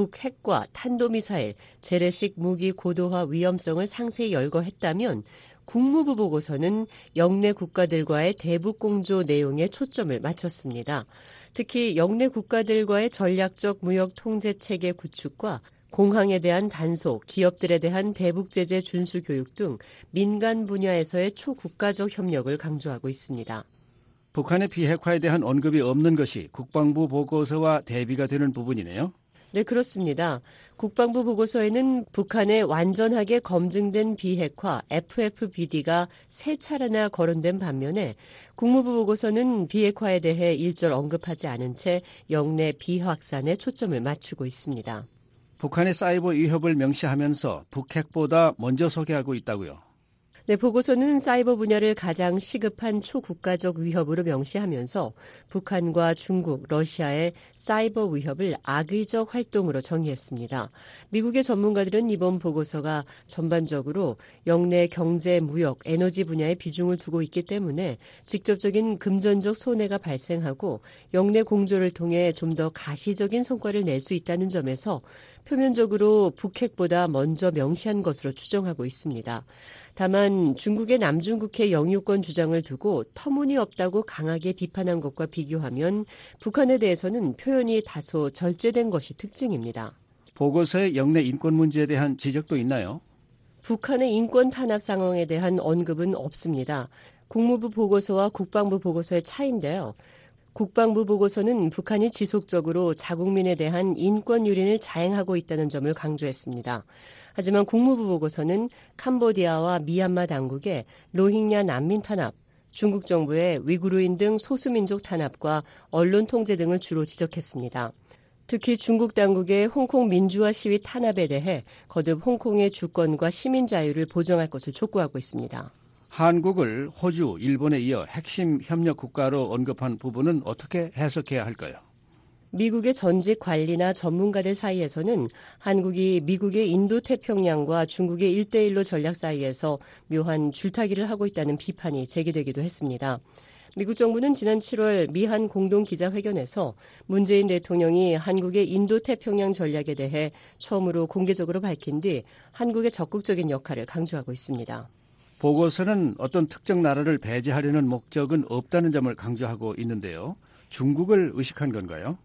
북핵과 탄도미사일, 재래식 무기 고도화 위험성을 상세히 열거했다면 국무부 보고서는 영내 국가들과의 대북공조 내용에 초점을 맞췄습니다. 특히 영내 국가들과의 전략적 무역 통제 체계 구축과 공항에 대한 단속, 기업들에 대한 대북 제재 준수 교육 등 민간 분야에서의 초국가적 협력을 강조하고 있습니다. 북한의 비핵화에 대한 언급이 없는 것이 국방부 보고서와 대비가 되는 부분이네요. 네, 그렇습니다. 국방부 보고서에는 북한의 완전하게 검증된 비핵화 FFBD가 3차례나 거론된 반면에 국무부 보고서는 비핵화에 대해 일절 언급하지 않은 채 영내 비확산에 초점을 맞추고 있습니다. 북한의 사이버 위협을 명시하면서 북핵보다 먼저 소개하고 있다고요? 네, 보고서는 사이버 분야를 가장 시급한 초국가적 위협으로 명시하면서 북한과 중국, 러시아의 사이버 위협을 악의적 활동으로 정의했습니다. 미국의 전문가들은 이번 보고서가 전반적으로 영내 경제, 무역, 에너지 분야에 비중을 두고 있기 때문에 직접적인 금전적 손해가 발생하고 영내 공조를 통해 좀 더 가시적인 성과를 낼 수 있다는 점에서 표면적으로 북핵보다 먼저 명시한 것으로 추정하고 있습니다. 다만 중국의 남중국해 영유권 주장을 두고 터무니없다고 강하게 비판한 것과 비교하면 북한에 대해서는 표현이 다소 절제된 것이 특징입니다. 보고서의 영내 인권 문제에 대한 지적도 있나요? 북한의 인권 탄압 상황에 대한 언급은 없습니다. 국무부 보고서와 국방부 보고서의 차이인데요. 국방부 보고서는 북한이 지속적으로 자국민에 대한 인권 유린을 자행하고 있다는 점을 강조했습니다. 하지만 국무부 보고서는 캄보디아와 미얀마 당국의 로힝야 난민 탄압, 중국 정부의 위구르인 등 소수민족 탄압과 언론 통제 등을 주로 지적했습니다. 특히 중국 당국의 홍콩 민주화 시위 탄압에 대해 거듭 홍콩의 주권과 시민 자유를 보장할 것을 촉구하고 있습니다. 한국을 호주, 일본에 이어 핵심 협력 국가로 언급한 부분은 어떻게 해석해야 할까요? 미국의 전직 관리나 전문가들 사이에서는 한국이 미국의 인도태평양과 중국의 1대1로 전략 사이에서 묘한 줄타기를 하고 있다는 비판이 제기되기도 했습니다. 미국 정부는 지난 7월 미한 공동기자회견에서 문재인 대통령이 한국의 인도태평양 전략에 대해 처음으로 공개적으로 밝힌 뒤 한국의 적극적인 역할을 강조하고 있습니다. 보고서는 어떤 특정 나라를 배제하려는 목적은 없다는 점을 강조하고 있는데요. 중국을 의식한 건가요?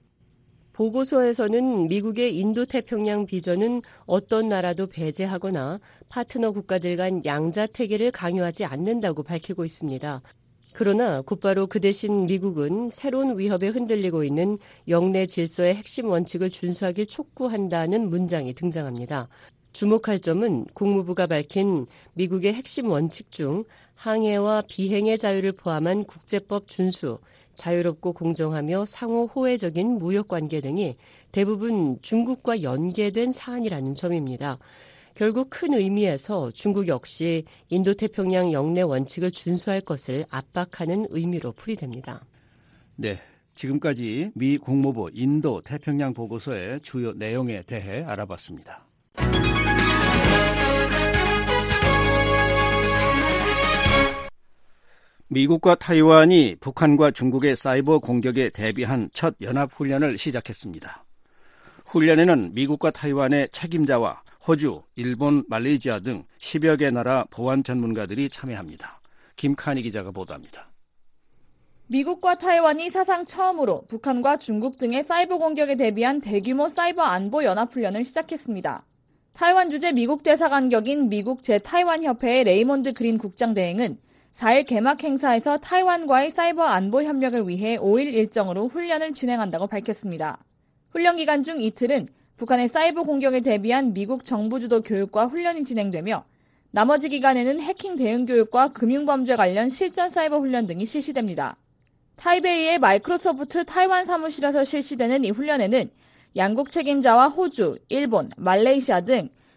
보고서에서는 미국의 인도태평양 비전은 어떤 나라도 배제하거나 파트너 국가들 간 양자태계를 강요하지 않는다고 밝히고 있습니다. 그러나 곧바로 그 대신 미국은 새로운 위협에 흔들리고 있는 영내 질서의 핵심 원칙을 준수하길 촉구한다는 문장이 등장합니다. 주목할 점은 국무부가 밝힌 미국의 핵심 원칙 중 항해와 비행의 자유를 포함한 국제법 준수, 자유롭고 공정하며 상호 호혜적인 무역관계 등이 대부분 중국과 연계된 사안이라는 점입니다. 결국 큰 의미에서 중국 역시 인도태평양 영내 원칙을 준수할 것을 압박하는 의미로 풀이됩니다. 네, 지금까지 미 국무부 인도태평양 보고서의 주요 내용에 대해 알아봤습니다. 미국과 타이완이 북한과 중국의 사이버 공격에 대비한 첫 연합훈련을 시작했습니다. 훈련에는 미국과 타이완의 책임자와 호주, 일본, 말레이시아 등 10여 개 나라 보안 전문가들이 참여합니다. 김칸희 기자가 보도합니다. 미국과 타이완이 사상 처음으로 북한과 중국 등의 사이버 공격에 대비한 대규모 사이버 안보 연합훈련을 시작했습니다. 타이완 주재 미국 대사관 격인 미국 제-타이완협회의 레이먼드 그린 국장대행은 4일 개막 행사에서 타이완과의 사이버 안보 협력을 위해 5일 일정으로 훈련을 진행한다고 밝혔습니다. 훈련 기간 중 이틀은 북한의 사이버 공격에 대비한 미국 정부 주도 교육과 훈련이 진행되며 나머지 기간에는 해킹 대응 교육과 금융범죄 관련 실전 사이버 훈련 등이 실시됩니다. 타이베이의 마이크로소프트 타이완 사무실에서 실시되는 이 훈련에는 양국 책임자와 호주, 일본, 말레이시아 등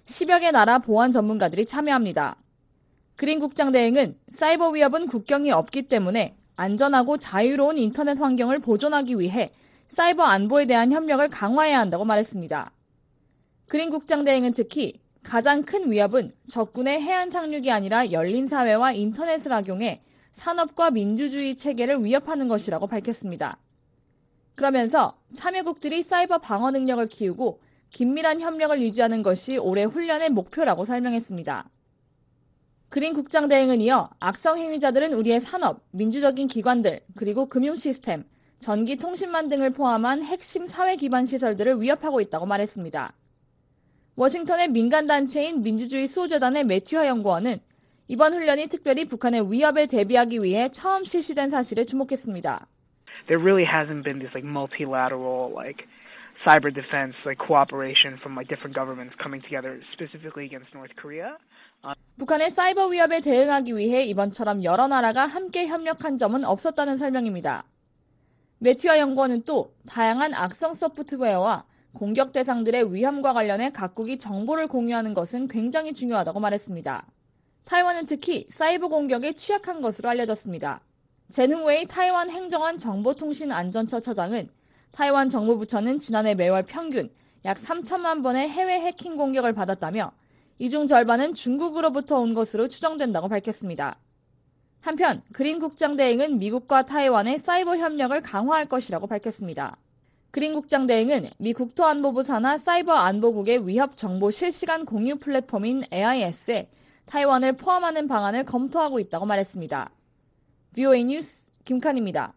10여 개 나라 보안 전문가들이 참여합니다. 그린 국장 대행은 사이버 위협은 국경이 없기 때문에 안전하고 자유로운 인터넷 환경을 보존하기 위해 사이버 안보에 대한 협력을 강화해야 한다고 말했습니다. 그린 국장 대행은 특히 가장 큰 위협은 적군의 해안 상륙이 아니라 열린 사회와 인터넷을 악용해 산업과 민주주의 체계를 위협하는 것이라고 밝혔습니다. 그러면서 참여국들이 사이버 방어 능력을 키우고 긴밀한 협력을 유지하는 것이 올해 훈련의 목표라고 설명했습니다. 그린 국장 대행은 이어 악성 행위자들은 우리의 산업, 민주적인 기관들, 그리고 금융 시스템, 전기 통신망 등을 포함한 핵심 사회 기반 시설들을 위협하고 있다고 말했습니다. 워싱턴의 민간단체인 민주주의 수호재단의 매튜하 연구원은 이번 훈련이 특별히 북한의 위협에 대비하기 위해 처음 실시된 사실에 주목했습니다. There really hasn't been this multilateral cyber defense cooperation from different governments coming together specifically against North Korea. 북한의 사이버 위협에 대응하기 위해 이번처럼 여러 나라가 함께 협력한 점은 없었다는 설명입니다. 매튜하 연구원은 또 다양한 악성 소프트웨어와 공격 대상들의 위험과 관련해 각국이 정보를 공유하는 것은 굉장히 중요하다고 말했습니다. 타이완은 특히 사이버 공격에 취약한 것으로 알려졌습니다. 젠흥웨이 타이완 행정안 정보통신안전처 처장은 타이완 정보부처는 지난해 매월 평균 약 3천만 번의 해외 해킹 공격을 받았다며 이 중 절반은 중국으로부터 온 것으로 추정된다고 밝혔습니다. 한편 그린 국장 대행은 미국과 타이완의 사이버 협력을 강화할 것이라고 밝혔습니다. 그린 국장 대행은 미 국토안보부 산하 사이버 안보국의 위협 정보 실시간 공유 플랫폼인 AIS에 타이완을 포함하는 방안을 검토하고 있다고 말했습니다. VOA 뉴스 김칸입니다.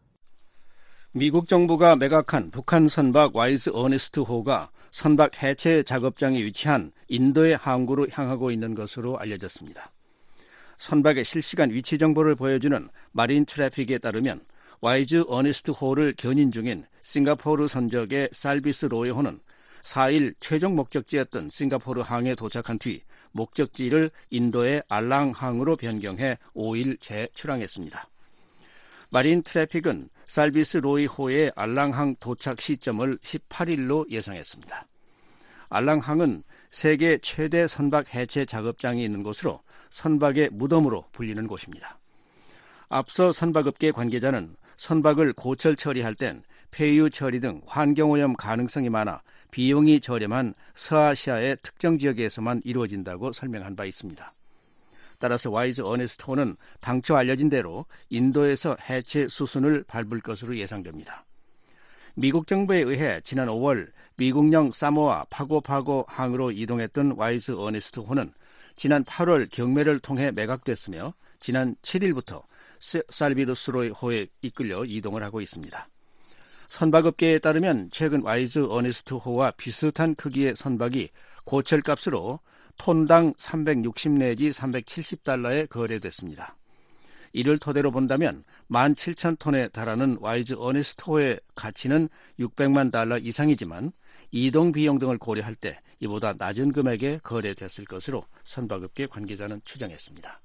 미국 정부가 매각한 북한 선박 와이즈 어니스트 호가 선박 해체 작업장이 위치한 인도의 항구로 향하고 있는 것으로 알려졌습니다. 선박의 실시간 위치 정보를 보여주는 마린 트래픽에 따르면 와이즈 어니스트 호를 견인 중인 싱가포르 선적의 살비스 로이 호는 4일 최종 목적지였던 싱가포르 항에 도착한 뒤 목적지를 인도의 알랑항으로 변경해 5일 재출항했습니다. 마린 트래픽은 살비스 로이 호의 알랑항 도착 시점을 18일로 예상했습니다. 알랑항은 세계 최대 선박 해체 작업장이 있는 곳으로 선박의 무덤으로 불리는 곳입니다. 앞서 선박업계 관계자는 선박을 고철 처리할 땐 폐유 처리 등 환경오염 가능성이 많아 비용이 저렴한 서아시아의 특정 지역에서만 이루어진다고 설명한 바 있습니다. 따라서 와이즈 어니스트 호는 당초 알려진 대로 인도에서 해체 수순을 밟을 것으로 예상됩니다. 미국 정부에 의해 지난 5월 미국령 사모아 파고파고 항으로 이동했던 와이즈 어니스트 호는 지난 8월 경매를 통해 매각됐으며 지난 7일부터 살비스 로이 호에 이끌려 이동을 하고 있습니다. 선박업계에 따르면 최근 와이즈 어니스트 호와 비슷한 크기의 선박이 고철값으로 톤당 360 내지 370달러에 거래됐습니다. 이를 토대로 본다면 17,000톤에 달하는 와이즈 어니스트 호의 가치는 600만 달러 이상이지만 이동 비용 등을 고려할 때 이보다 낮은 금액에 거래됐을 것으로 선박업계 관계자는 추정했습니다.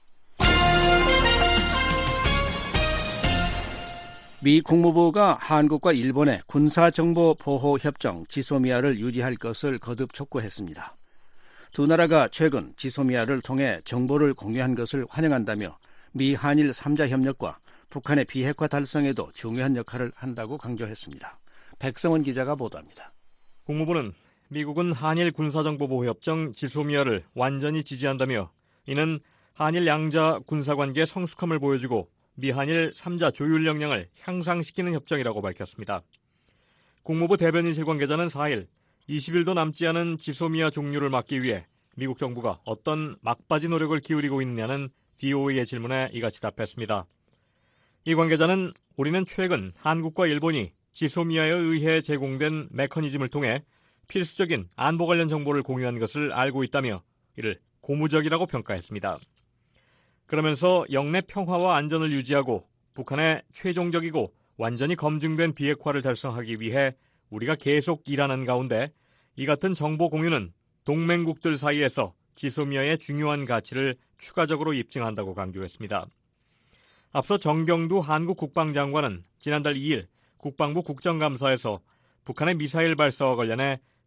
미 국무부가 한국과 일본의 군사정보보호협정 지소미아를 유지할 것을 거듭 촉구했습니다. 두 나라가 최근 지소미아를 통해 정보를 공유한 것을 환영한다며 미 한일 3자 협력과 북한의 비핵화 달성에도 중요한 역할을 한다고 강조했습니다. 백성원 기자가 보도합니다. 국무부는 미국은 한일 군사정보보호협정 지소미아를 완전히 지지한다며 이는 한일 양자 군사관계의 성숙함을 보여주고 미한일 3자 조율 역량을 향상시키는 협정이라고 밝혔습니다. 국무부 대변인실 관계자는 4일 20일도 남지 않은 지소미아 종료를 막기 위해 미국 정부가 어떤 막바지 노력을 기울이고 있느냐는 VOA의 질문에 이같이 답했습니다. 이 관계자는 우리는 최근 한국과 일본이 지소미아에 의해 제공된 메커니즘을 통해 필수적인 안보 관련 정보를 공유한 것을 알고 있다며 이를 고무적이라고 평가했습니다. 그러면서 영내 평화와 안전을 유지하고 북한의 최종적이고 완전히 검증된 비핵화를 달성하기 위해 우리가 계속 일하는 가운데 이 같은 정보 공유는 동맹국들 사이에서 지소미아의 중요한 가치를 추가적으로 입증한다고 강조했습니다. 앞서 정경두 한국 국방장관은 지난달 2일 국방부 국정감사에서 북한의 미사일 발사와 관련해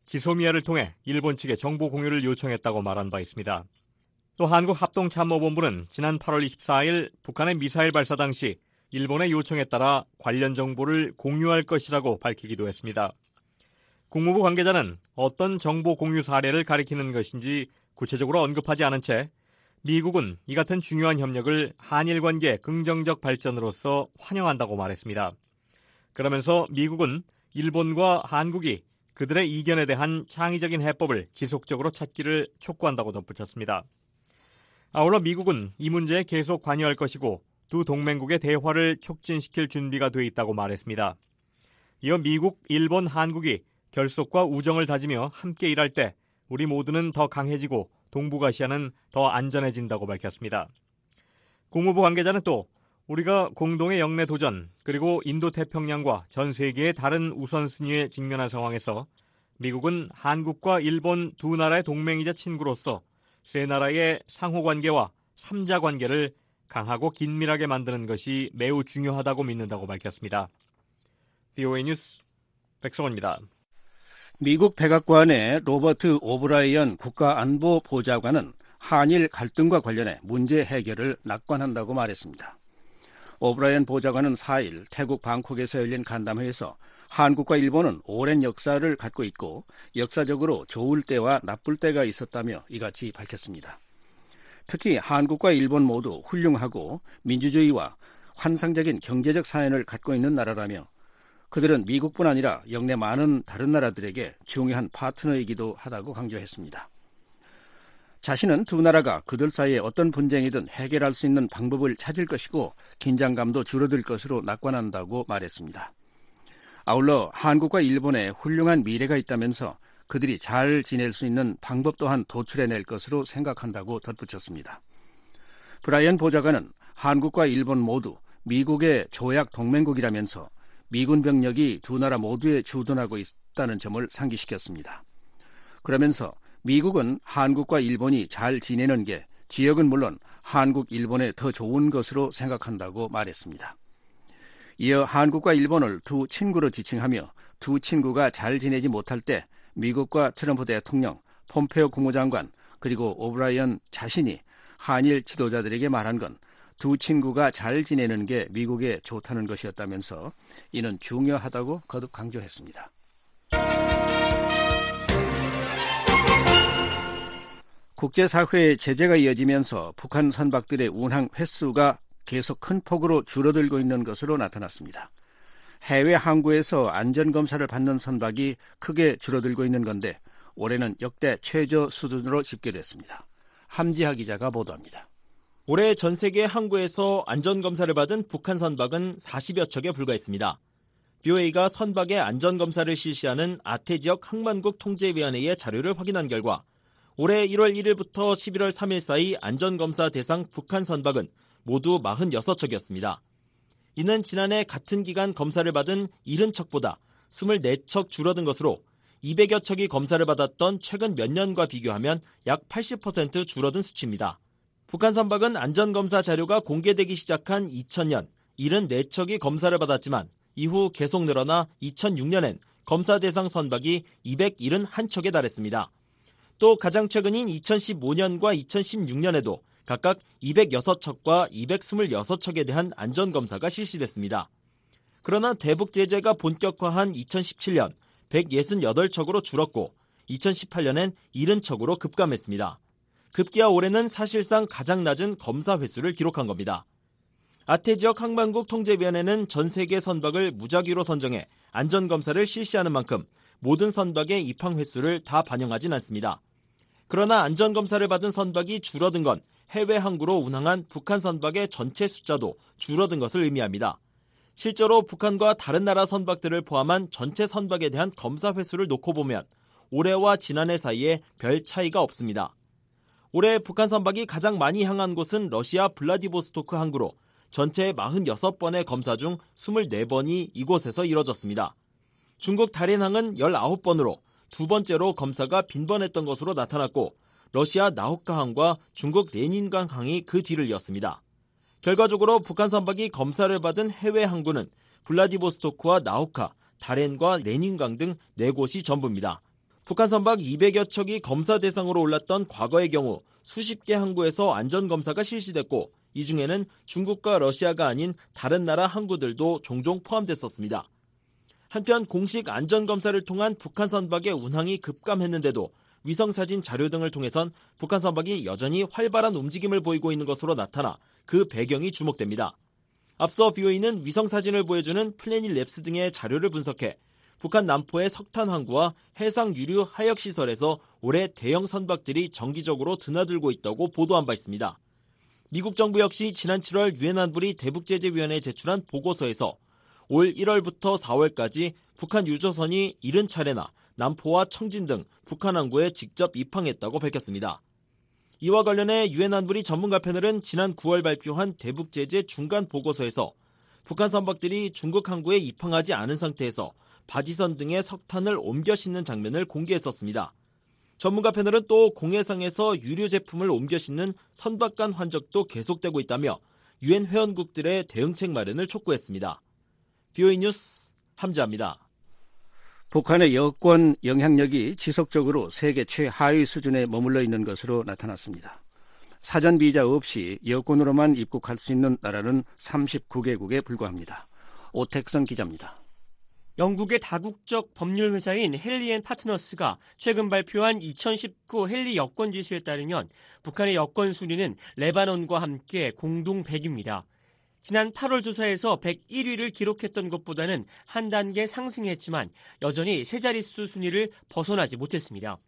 지소미아를 통해 일본 측에 정보 공유를 요청했다고 말한 바 있습니다. 또 한국합동참모본부는 지난 8월 24일 북한의 미사일 발사 당시 일본의 요청에 따라 관련 정보를 공유할 것이라고 밝히기도 했습니다. 국무부 관계자는 어떤 정보 공유 사례를 가리키는 것인지 구체적으로 언급하지 않은 채 미국은 이 같은 중요한 협력을 한일 관계 긍정적 발전으로서 환영한다고 말했습니다. 그러면서 미국은 일본과 한국이 그들의 이견에 대한 창의적인 해법을 지속적으로 찾기를 촉구한다고 덧붙였습니다. 아울러 미국은 이 문제에 계속 관여할 것이고 두 동맹국의 대화를 촉진시킬 준비가 돼 있다고 말했습니다. 이어 미국, 일본, 한국이 결속과 우정을 다지며 함께 일할 때 우리 모두는 더 강해지고 동북아시아는 더 안전해진다고 밝혔습니다. 국무부 관계자는 또 우리가 공동의 영내 도전 그리고 인도태평양과 전 세계의 다른 우선순위에 직면한 상황에서 미국은 한국과 일본 두 나라의 동맹이자 친구로서 세 나라의 상호관계와 3자 관계를 강하고 긴밀하게 만드는 것이 매우 중요하다고 믿는다고 밝혔습니다. VOA 뉴스 백성원입니다. 미국 백악관의 로버트 오브라이언 국가안보보좌관은 한일 갈등과 관련해 문제 해결을 낙관한다고 말했습니다. 오브라이언 보좌관은 4일 태국 방콕에서 열린 간담회에서 한국과 일본은 오랜 역사를 갖고 있고 역사적으로 좋을 때와 나쁠 때가 있었다며 이같이 밝혔습니다. 특히 한국과 일본 모두 훌륭하고 민주주의와 환상적인 경제적 사연을 갖고 있는 나라라며 그들은 미국뿐 아니라 역내 많은 다른 나라들에게 중요한 파트너이기도 하다고 강조했습니다. 자신은 두 나라가 그들 사이에 어떤 분쟁이든 해결할 수 있는 방법을 찾을 것이고 긴장감도 줄어들 것으로 낙관한다고 말했습니다. 아울러 한국과 일본에 훌륭한 미래가 있다면서 그들이 잘 지낼 수 있는 방법 또한 도출해낼 것으로 생각한다고 덧붙였습니다. 브라이언 보좌관은 한국과 일본 모두 미국의 조약 동맹국이라면서 미군 병력이 두 나라 모두에 주둔하고 있다는 점을 상기시켰습니다. 그러면서 미국은 한국과 일본이 잘 지내는 게 지역은 물론 한국, 일본에 더 좋은 것으로 생각한다고 말했습니다. 이어 한국과 일본을 두 친구로 지칭하며 두 친구가 잘 지내지 못할 때 미국과 트럼프 대통령, 폼페오 국무장관 그리고 오브라이언 자신이 한일 지도자들에게 말한 건 두 친구가 잘 지내는 게 미국에 좋다는 것이었다면서 이는 중요하다고 거듭 강조했습니다. 국제사회의 제재가 이어지면서 북한 선박들의 운항 횟수가 계속 큰 폭으로 줄어들고 있는 것으로 나타났습니다. 해외 항구에서 안전검사를 받는 선박이 크게 줄어들고 있는 건데 올해는 역대 최저 수준으로 집계됐습니다. 함지하 기자가 보도합니다. 올해 전 세계 항구에서 안전검사를 받은 북한 선박은 40여 척에 불과했습니다. BOA가 선박의 안전검사를 실시하는 아태 지역 항만국 통제위원회의 자료를 확인한 결과 올해 1월 1일부터 11월 3일 사이 안전검사 대상 북한 선박은 모두 46척이었습니다. 이는 지난해 같은 기간 검사를 받은 70척보다 24척 줄어든 것으로 200여 척이 검사를 받았던 최근 몇 년과 비교하면 약 80% 줄어든 수치입니다. 북한 선박은 안전검사 자료가 공개되기 시작한 2000년 74척이 검사를 받았지만 이후 계속 늘어나 2006년엔 검사 대상 선박이 271척에 달했습니다. 또 가장 최근인 2015년과 2016년에도 각각 206척과 226척에 대한 안전검사가 실시됐습니다. 그러나 대북 제재가 본격화한 2017년 168척으로 줄었고 2018년엔 70척으로 급감했습니다. 급기야 올해는 사실상 가장 낮은 검사 횟수를 기록한 겁니다. 아태 지역 항만국 통제위원회는 전 세계 선박을 무작위로 선정해 안전검사를 실시하는 만큼 모든 선박의 입항 횟수를 다 반영하진 않습니다. 그러나 안전검사를 받은 선박이 줄어든 건 해외 항구로 운항한 북한 선박의 전체 숫자도 줄어든 것을 의미합니다. 실제로 북한과 다른 나라 선박들을 포함한 전체 선박에 대한 검사 횟수를 놓고 보면 올해와 지난해 사이에 별 차이가 없습니다. 올해 북한 선박이 가장 많이 향한 곳은 러시아 블라디보스토크 항구로 전체 46번의 검사 중 24번이 이곳에서 이뤄졌습니다. 중국 다롄항은 19번으로 두 번째로 검사가 빈번했던 것으로 나타났고 러시아 나우카항과 중국 레닌강항이 그 뒤를 이었습니다. 결과적으로 북한 선박이 검사를 받은 해외 항구는 블라디보스토크와 나우카, 다롄과 레닌강 등 4곳이 전부입니다. 북한 선박 200여 척이 검사 대상으로 올랐던 과거의 경우 수십 개 항구에서 안전검사가 실시됐고 이 중에는 중국과 러시아가 아닌 다른 나라 항구들도 종종 포함됐었습니다. 한편 공식 안전검사를 통한 북한 선박의 운항이 급감했는데도 위성사진 자료 등을 통해선 북한 선박이 여전히 활발한 움직임을 보이고 있는 것으로 나타나 그 배경이 주목됩니다. 앞서 BOE는 위성사진을 보여주는 플래닛랩스 등의 자료를 분석해 북한 남포의 석탄 항구와 해상 유류 하역 시설에서 올해 대형 선박들이 정기적으로 드나들고 있다고 보도한 바 있습니다. 미국 정부 역시 지난 7월 유엔 안보리 대북제재위원회에 제출한 보고서에서 올 1월부터 4월까지 북한 유조선이 70차례나 남포와 청진 등 북한 항구에 직접 입항했다고 밝혔습니다. 이와 관련해 유엔 안보리 전문가 패널은 지난 9월 발표한 대북제재 중간 보고서에서 북한 선박들이 중국 항구에 입항하지 않은 상태에서 바지선 등의 석탄을 옮겨 싣는 장면을 공개했었습니다. 전문가 패널은 또 공해상에서 유류 제품을 옮겨 싣는 선박 간 환적도 계속되고 있다며 유엔 회원국들의 대응책 마련을 촉구했습니다. BOE 뉴스 함지아입니다. 북한의 여권 영향력이 지속적으로 세계 최하위 수준에 머물러 있는 것으로 나타났습니다. 사전 비자 없이 여권으로만 입국할 수 있는 나라는 39개국에 불과합니다. 오택성 기자입니다. 영국의 다국적 법률 회사인 헨리 앤 파트너스가 최근 발표한 2019 헨리 여권 지수에 따르면 북한의 여권 순위는 레바논과 함께 공동 100입니다. 지난 8월 조사에서 101위를 기록했던 것보다는 한 단계 상승했지만 여전히 세 자릿수 순위를 벗어나지 못했습니다.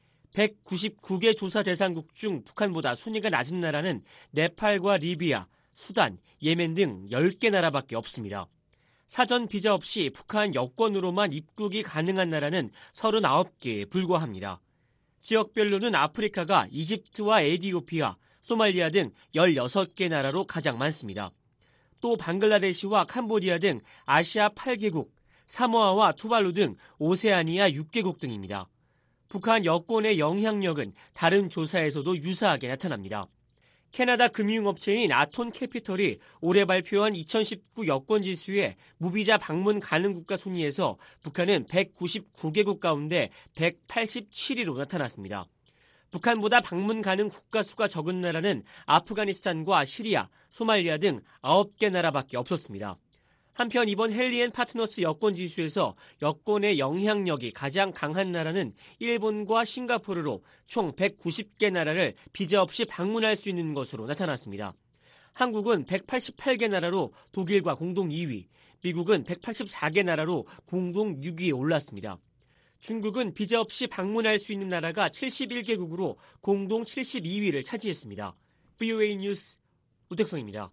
199개 조사 대상국 중 북한보다 순위가 낮은 나라는 네팔과 리비아, 수단, 예멘 등 10개 나라밖에 없습니다. 사전 비자 없이 북한 여권으로만 입국이 가능한 나라는 39개에 불과합니다. 지역별로는 아프리카가 이집트와 에티오피아, 소말리아 등 16개 나라로 가장 많습니다. 또 방글라데시와 캄보디아 등 아시아 8개국, 사모아와 투발루 등 오세아니아 6개국 등입니다. 북한 여권의 영향력은 다른 조사에서도 유사하게 나타납니다. 캐나다 금융업체인 아톤 캐피털이 올해 발표한 2019 여권지수의 무비자 방문 가능 국가 순위에서 북한은 199개국 가운데 187위로 나타났습니다. 북한보다 방문 가능 국가 수가 적은 나라는 아프가니스탄과 시리아, 소말리아 등 9개 나라밖에 없었습니다. 한편 이번 헨리 앤 파트너스 여권지수에서 여권의 영향력이 가장 강한 나라는 일본과 싱가포르로 총 190개 나라를 비자 없이 방문할 수 있는 것으로 나타났습니다. 한국은 188개 나라로 독일과 공동 2위, 미국은 184개 나라로 공동 6위에 올랐습니다. 중국은 비자 없이 방문할 수 있는 나라가 71개국으로 공동 72위를 차지했습니다. BOA 뉴스 우택성입니다.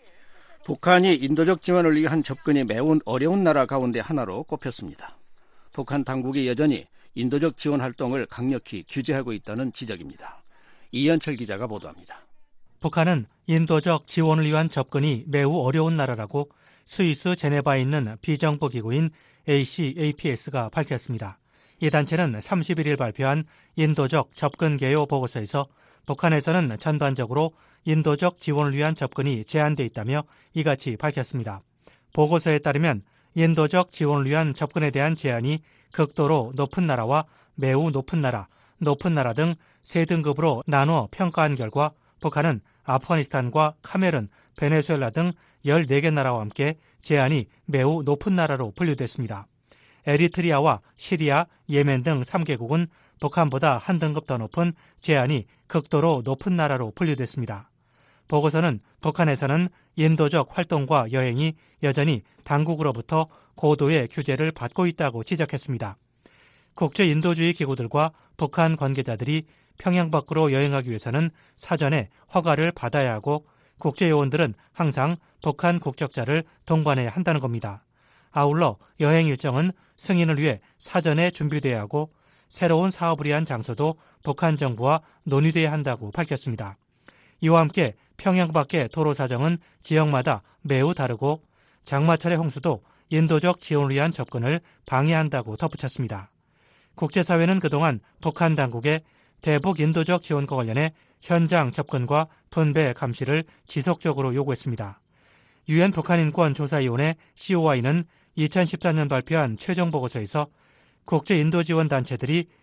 북한이 인도적 지원을 위한 접근이 매우 어려운 나라 가운데 하나로 꼽혔습니다. 북한 당국이 여전히 인도적 지원 활동을 강력히 규제하고 있다는 지적입니다. 이현철 기자가 보도합니다. 북한은 인도적 지원을 위한 접근이 매우 어려운 나라라고 스위스 제네바에 있는 비정부 기구인 ACAPS가 밝혔습니다. 이 단체는 31일 발표한 인도적 접근 개요 보고서에서 북한에서는 전반적으로 인도적 지원을 위한 접근이 제한돼 있다며 이같이 밝혔습니다. 보고서에 따르면 인도적 지원을 위한 접근에 대한 제한이 극도로 높은 나라와 매우 높은 나라 등 세 등급으로 나누어 평가한 결과 북한은 아프가니스탄과 카메룬, 베네수엘라 등 14개 나라와 함께 제한이 매우 높은 나라로 분류됐습니다. 에리트리아와 시리아, 예멘 등 3개국은 북한보다 한 등급 더 높은 제한이 극도로 높은 나라로 분류됐습니다. 보고서는 북한에서는 인도적 활동과 여행이 여전히 당국으로부터 고도의 규제를 받고 있다고 지적했습니다. 국제인도주의 기구들과 북한 관계자들이 평양 밖으로 여행하기 위해서는 사전에 허가를 받아야 하고 국제요원들은 항상 북한 국적자를 동반해야 한다는 겁니다. 아울러 여행 일정은 승인을 위해 사전에 준비돼야 하고 새로운 사업을 위한 장소도 북한 정부와 논의돼야 한다고 밝혔습니다. 이와 함께 평양 밖의 도로 사정은 지역마다 매우 다르고 장마철의 홍수도 인도적 지원을 위한 접근을 방해한다고 덧붙였습니다. 국제사회는 그동안 북한 당국의 대북 인도적 지원과 관련해 현장 접근과 분배 감시를 지속적으로 요구했습니다. 유엔 북한인권조사위원회 COI는 2014년 발표한 최종 보고서에서 국제인도지원 단체들이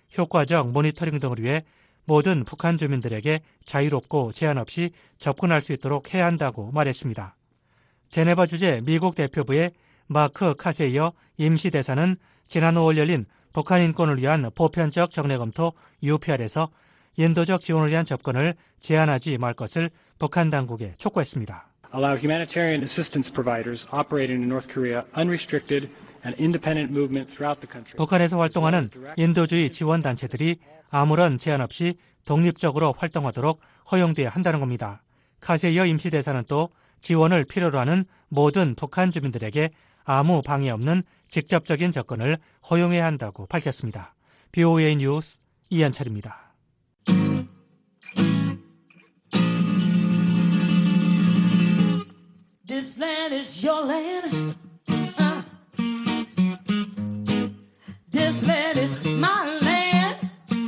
효과적 모니터링 등을 위해 모든 북한 주민들에게 자유롭고 제한 없이 접근할 수 있도록 해야 한다고 말했습니다. 제네바 주재 미국 대표부의 마크 카세이어 임시대사는 지난 5월 열린 북한 인권을 위한 보편적 정례 검토 UPR에서 인도적 지원을 위한 접근을 제한하지 말 것을 북한 당국에 촉구했습니다. Allow humanitarian assistance providers operating in North Korea unrestricted and independent movement throughout the country. 북한에서 활동하는 인도주의 지원 단체들이 아무런 제한 없이 독립적으로 활동하도록 허용돼야 한다는 겁니다. 카세이어 임시대사는 또 지원을 필요로 하는 모든 북한 주민들에게 아무 방해 없는 직접적인 접근을 허용해야 한다고 밝혔습니다. BOA 뉴스 이현철입니다. This land is your land. This land is my land.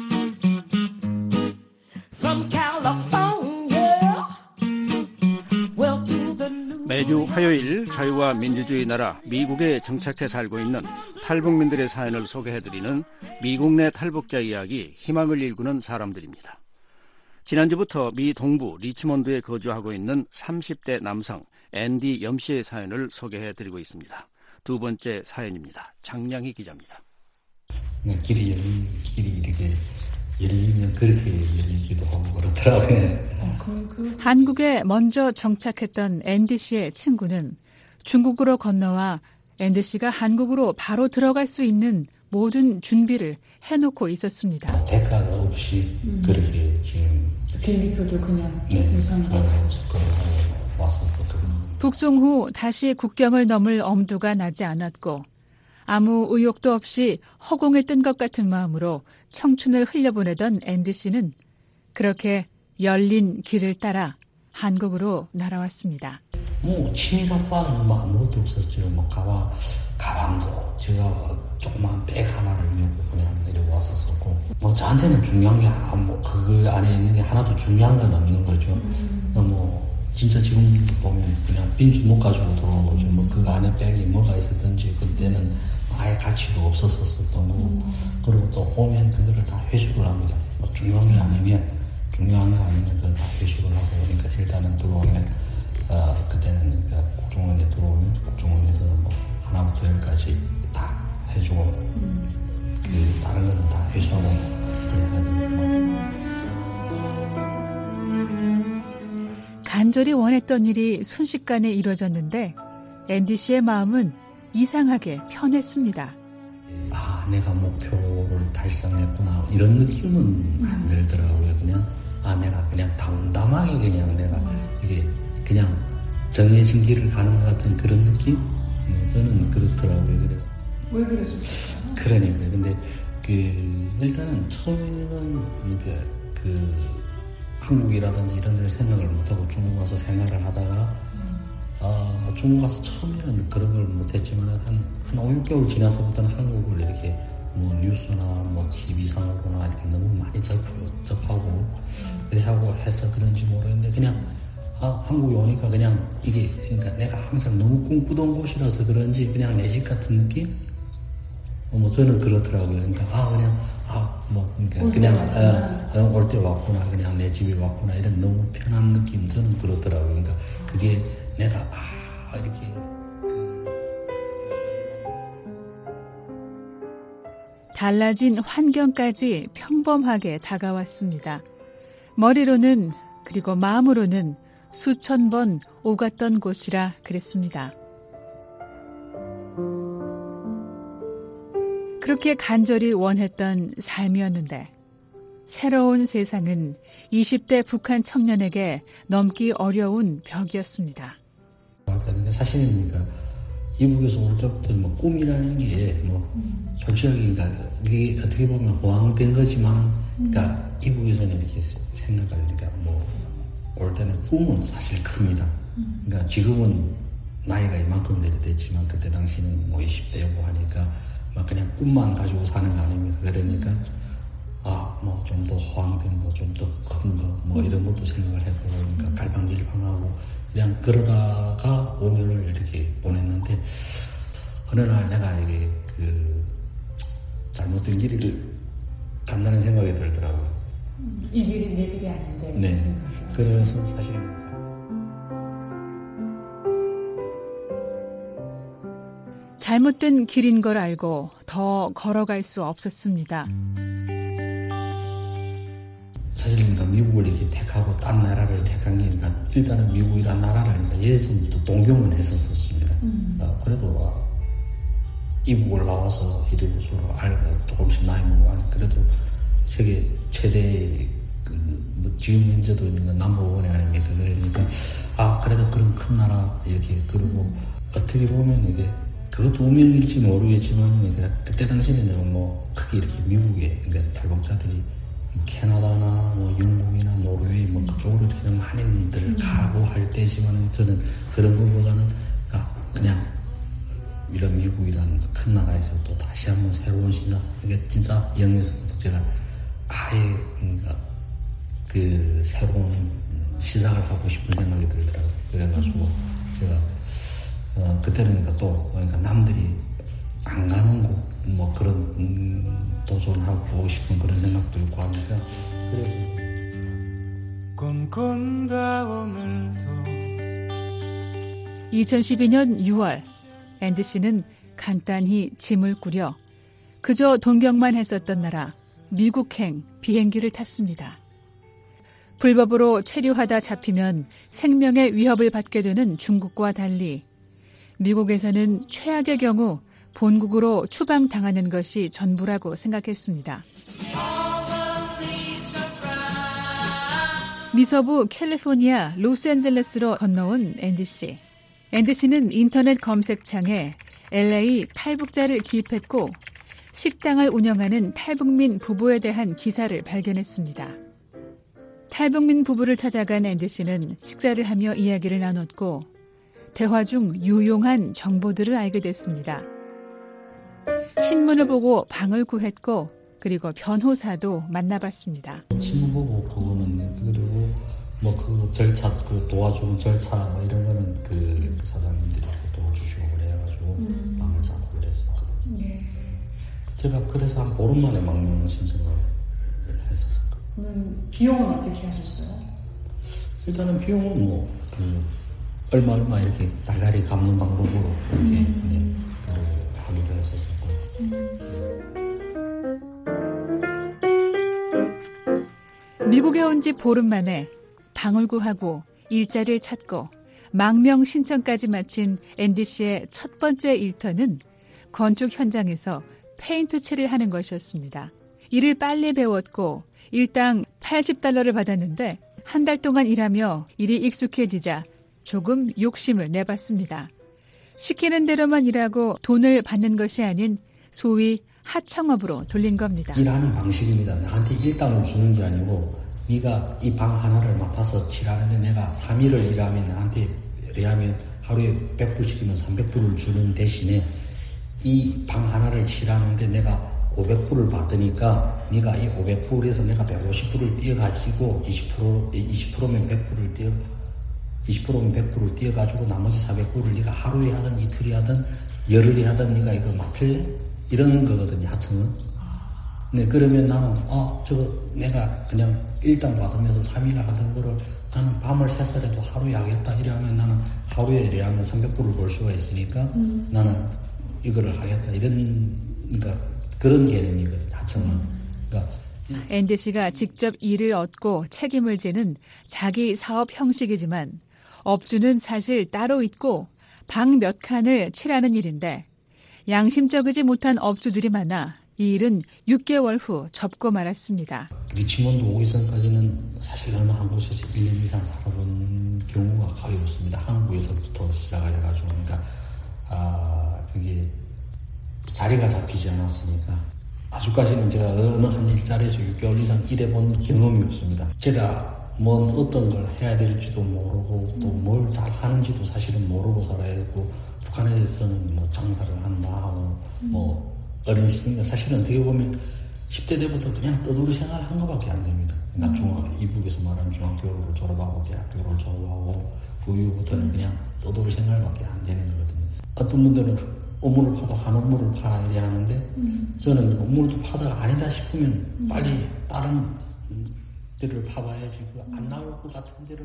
From California. Well, to the New 매주 화요일 자유와 민주주의 나라 미국에 정착해 살고 있는 탈북민들의 사연을 소개해드리는 미국 내 탈북자 이야기, 희망을 일구는 사람들입니다. 지난주부터 미 동부 리치몬드에 거주하고 있는 30대 남성 앤디 염 씨의 사연을 소개해드리고 있습니다. 두 번째 사연입니다. 장량희 기자입니다. 길이 이렇게 열리면 그렇게 열리기도 하고 그렇더라고요. 한국에 먼저 정착했던 앤디 씨의 친구는 중국으로 건너와 앤디 씨가 한국으로 바로 들어갈 수 있는 모든 준비를 해놓고 있었습니다. 대가가 없이 그렇게 지금 비행기표도 그냥 우선으로 왔었어. 북송 후 다시 국경을 넘을 엄두가 나지 않았고 아무 의욕도 없이 허공에 뜬 것 같은 마음으로 청춘을 흘려보내던 앤디 씨는 그렇게 열린 길을 따라 한국으로 날아왔습니다. 취미가빠는 아무것도 없었죠. 가방도 제가 조그만 백 하나를 메고 그냥 내려왔었고 저한테는 중요한 게 그 안에 있는 게 하나도 중요한 건 없는 거죠. 진짜 지금 보면 그냥 빈 주먹 가지고 돌아오죠. 그 안에 백이 뭐가 있었던지 그때는 아예 가치도 없었었던 거고 그리고 또 오면 그거를 다 회수를 합니다. 중요한 게 아니면 중요한 거 아니면 그걸 다 회수를 하고 그러니까 일단은 들어오면 그때는 국정원에 들어오면 국정원에서 하나부터 열까지 다 해주고 다른 거는 다 회수하고 그래야 됩니다. 간절히 원했던 일이 순식간에 이루어졌는데 앤디 씨의 마음은 이상하게 편했습니다. 내가 목표를 달성했구나 이런 느낌은 안 들더라고요. 내가 그냥 담담하게 그냥 내가 이게 그냥 정해진 길을 가는 것 같은 그런 느낌? 저는 그렇더라고요. 그래서 왜 그러셨어요? 그러니까 근데 일단은 처음에는 한국이라든지 이런 데를 생각을 못하고 중국 와서 생활을 하다가 중국 와서 처음에는 그런 걸 못했지만 한 5, 6개월 지나서부터는 한국을 이렇게 뉴스나 TV상으로나 이렇게 너무 많이 접하고 그래 하고 해서 그런지 모르겠는데 그냥 한국에 오니까 그냥 이게 그러니까 내가 항상 너무 꿈꾸던 곳이라서 그런지 그냥 내 집 같은 느낌? 저는 그렇더라고요. 그냥 올 때 왔구나, 그냥 내 집에 왔구나 이런 너무 편한 느낌 저는 그렇더라고요. 그러니까 그게 내가 이렇게 달라진 환경까지 평범하게 다가왔습니다. 머리로는 그리고 마음으로는 수천 번 오갔던 곳이라 그랬습니다. 그렇게 간절히 원했던 삶이었는데 새로운 세상은 20대 북한 청년에게 넘기 어려운 벽이었습니다. 사실은 이북에서 올 때부터 꿈이라는 게 솔직하게 이게 어떻게 보면 호황된 거지만 이북에서는 이렇게 생각을 올 때는 꿈은 사실 큽니다. 지금은 나이가 이만큼 됐지만 그때 당시는 20대고 하니까 그냥 꿈만 가지고 사는 거 아닙니까? 그러니까 좀 더 호황된 거, 좀 더 큰 거, 이런 것도 생각을 해보고 갈팡질팡하고 그냥 그러다가 5년을 이렇게 보냈는데 어느 날 내가 이게 잘못된 길을 간다는 생각이 들더라고요. 이 길이 내 길이 아닌데. 네. 그래서 사실 잘못된 길인 걸 알고 더 걸어갈 수 없었습니다. 사실 그러니까 미국을 이렇게 택하고 딴 나라를 택한 게 그러니까 일단은 미국이라는 나라를 그러니까 예전부터 동경을 했었습니다. 그래도 이북을 나와서 이리로 서로 알고 조금씩 나이 먹고 하니 그래도 세계 최대 뭐 지금 현재도 있는 넘버원이 아닙니까? 그러니까 그래도 그런 큰 나라 이렇게 그러고 어떻게 보면 이게 그것도 운명일지 모르겠지만 그러니까 그때 당시에는 뭐 크게 이렇게 미국에 그러니까 탈북자들이 뭐 캐나다나 뭐 영국이나 노르웨이 뭐 그쪽으로 이렇게 많이들 가고 할 때지만은 저는 그런 것보다는 그냥 이런 미국이란 큰 나라에서 또 다시 한번 새로운 시작 이게 진짜 영에서부터 제가 아예 그러니까 그 새로운 시작을 하고 싶은 생각이 들더라고요. 그래가지고 제가 그때는 그러니까 또 그러니까 남들이 안 가는 곳 뭐 그런 도전하고 보고 싶은 그런 생각도 있고 하니까 그래서 꿈꾼다 오늘도 2012년 6월 앤디 씨는 간단히 짐을 꾸려 그저 동경만 했었던 나라 미국행 비행기를 탔습니다. 불법으로 체류하다 잡히면 생명의 위협을 받게 되는 중국과 달리 미국에서는 최악의 경우 본국으로 추방당하는 것이 전부라고 생각했습니다. 미서부 캘리포니아 로스앤젤레스로 건너온 앤디 씨. 앤디 씨는 인터넷 검색창에 LA 탈북자를 기입했고 식당을 운영하는 탈북민 부부에 대한 기사를 발견했습니다. 탈북민 부부를 찾아간 앤디 씨는 식사를 하며 이야기를 나눴고 대화 중 유용한 정보들을 알게 됐습니다. 신문을 보고 방을 구했고 그리고 변호사도 만나봤습니다. 신문 보고 그거는 그리고 뭐 그 절차 그 도와주는 절차 뭐 이런 거는 그 사장님들이 도와주시고 그래가지고 방을 잡고 그랬었거든요. 네. 제가 그래서 한 보름 만에 망명 신청을 했었어요. 그러면 비용은 어떻게 하셨어요? 일단은 비용은 뭐 그 얼마 이렇게 달달이 갚는 방법으로 이렇게 하기로 했었고. 미국에 온 지 보름 만에 방을 구하고 일자리를 찾고 망명 신청까지 마친 앤디 씨의 첫 번째 일터는 건축 현장에서 페인트 칠을 하는 것이었습니다. 이를 빨리 배웠고 일당 $80를 받았는데 한 달 동안 일하며 일이 익숙해지자 조금 욕심을 내봤습니다. 시키는 대로만 일하고 돈을 받는 것이 아닌 소위 하청업으로 돌린 겁니다. 일하는 방식입니다. 나한테 일당을 주는 게 아니고 네가 이 방 하나를 맡아서 칠하는데 내가 3일을 일하면 나한테 일하면 하루에 100불 시키면 300불을 주는 대신에 이 방 하나를 칠하는데 내가 500불을 받으니까 네가 이 500불에서 내가 150불을 띄어가지고 20%면 100불을 띄어 20%면 100불을 띄어가지고 나머지 400불을 네가 하루에 하든 이틀이 하든 열흘이 하든 네가 이거 맡을래? 이런 거거든요, 하청은. 네, 그러면 나는 저거 내가 그냥 일당 받으면서 3일을 하던 거를 나는 밤을 새서라도 하루에 하겠다 이러면 나는 하루에 이래하면 300불을 벌 수가 있으니까 나는 이거를 하겠다 이런 그러니까 그런 개념이거든요, 하청은. 그러니까 앤디 씨가 직접 일을 얻고 책임을 지는 자기 사업 형식이지만 업주는 사실 따로 있고 방 몇 칸을 칠하는 일인데 양심적이지 못한 업주들이 많아 이 일은 6개월 후 접고 말았습니다. 리치몬드 오기 전까지는 사실 어느 한 곳에서 1년 이상 살아본 경우가 거의 없습니다. 한국에서부터 시작을 해가지고 그러니까 그게 자리가 잡히지 않았으니까 아직까지는 제가 어느 한 일자리에서 6개월 이상 일해본 경험이 없습니다. 제가 어떤 걸 해야 될지도 모르고 또 뭘 잘 하는지도 사실은 모르고 살아야 되고 북한에서는 뭐 장사를 한다 하고 뭐 어린 시기니까 사실은 어떻게 보면 10대 때부터 그냥 떠돌이 생활을 한 것밖에 안 됩니다. 그러니까 이북에서 말하는 중학교를 졸업하고 대학교를 졸업하고 그 이후부터는 그냥 떠돌이 생활밖에 안 되는 거거든요. 어떤 분들은 업무를 파도 한 업무를 파라 이래 하는데 저는 업무를 파다가 아니다 싶으면 빨리 다른 데를 파봐야지. 안 나올 것 같은 데를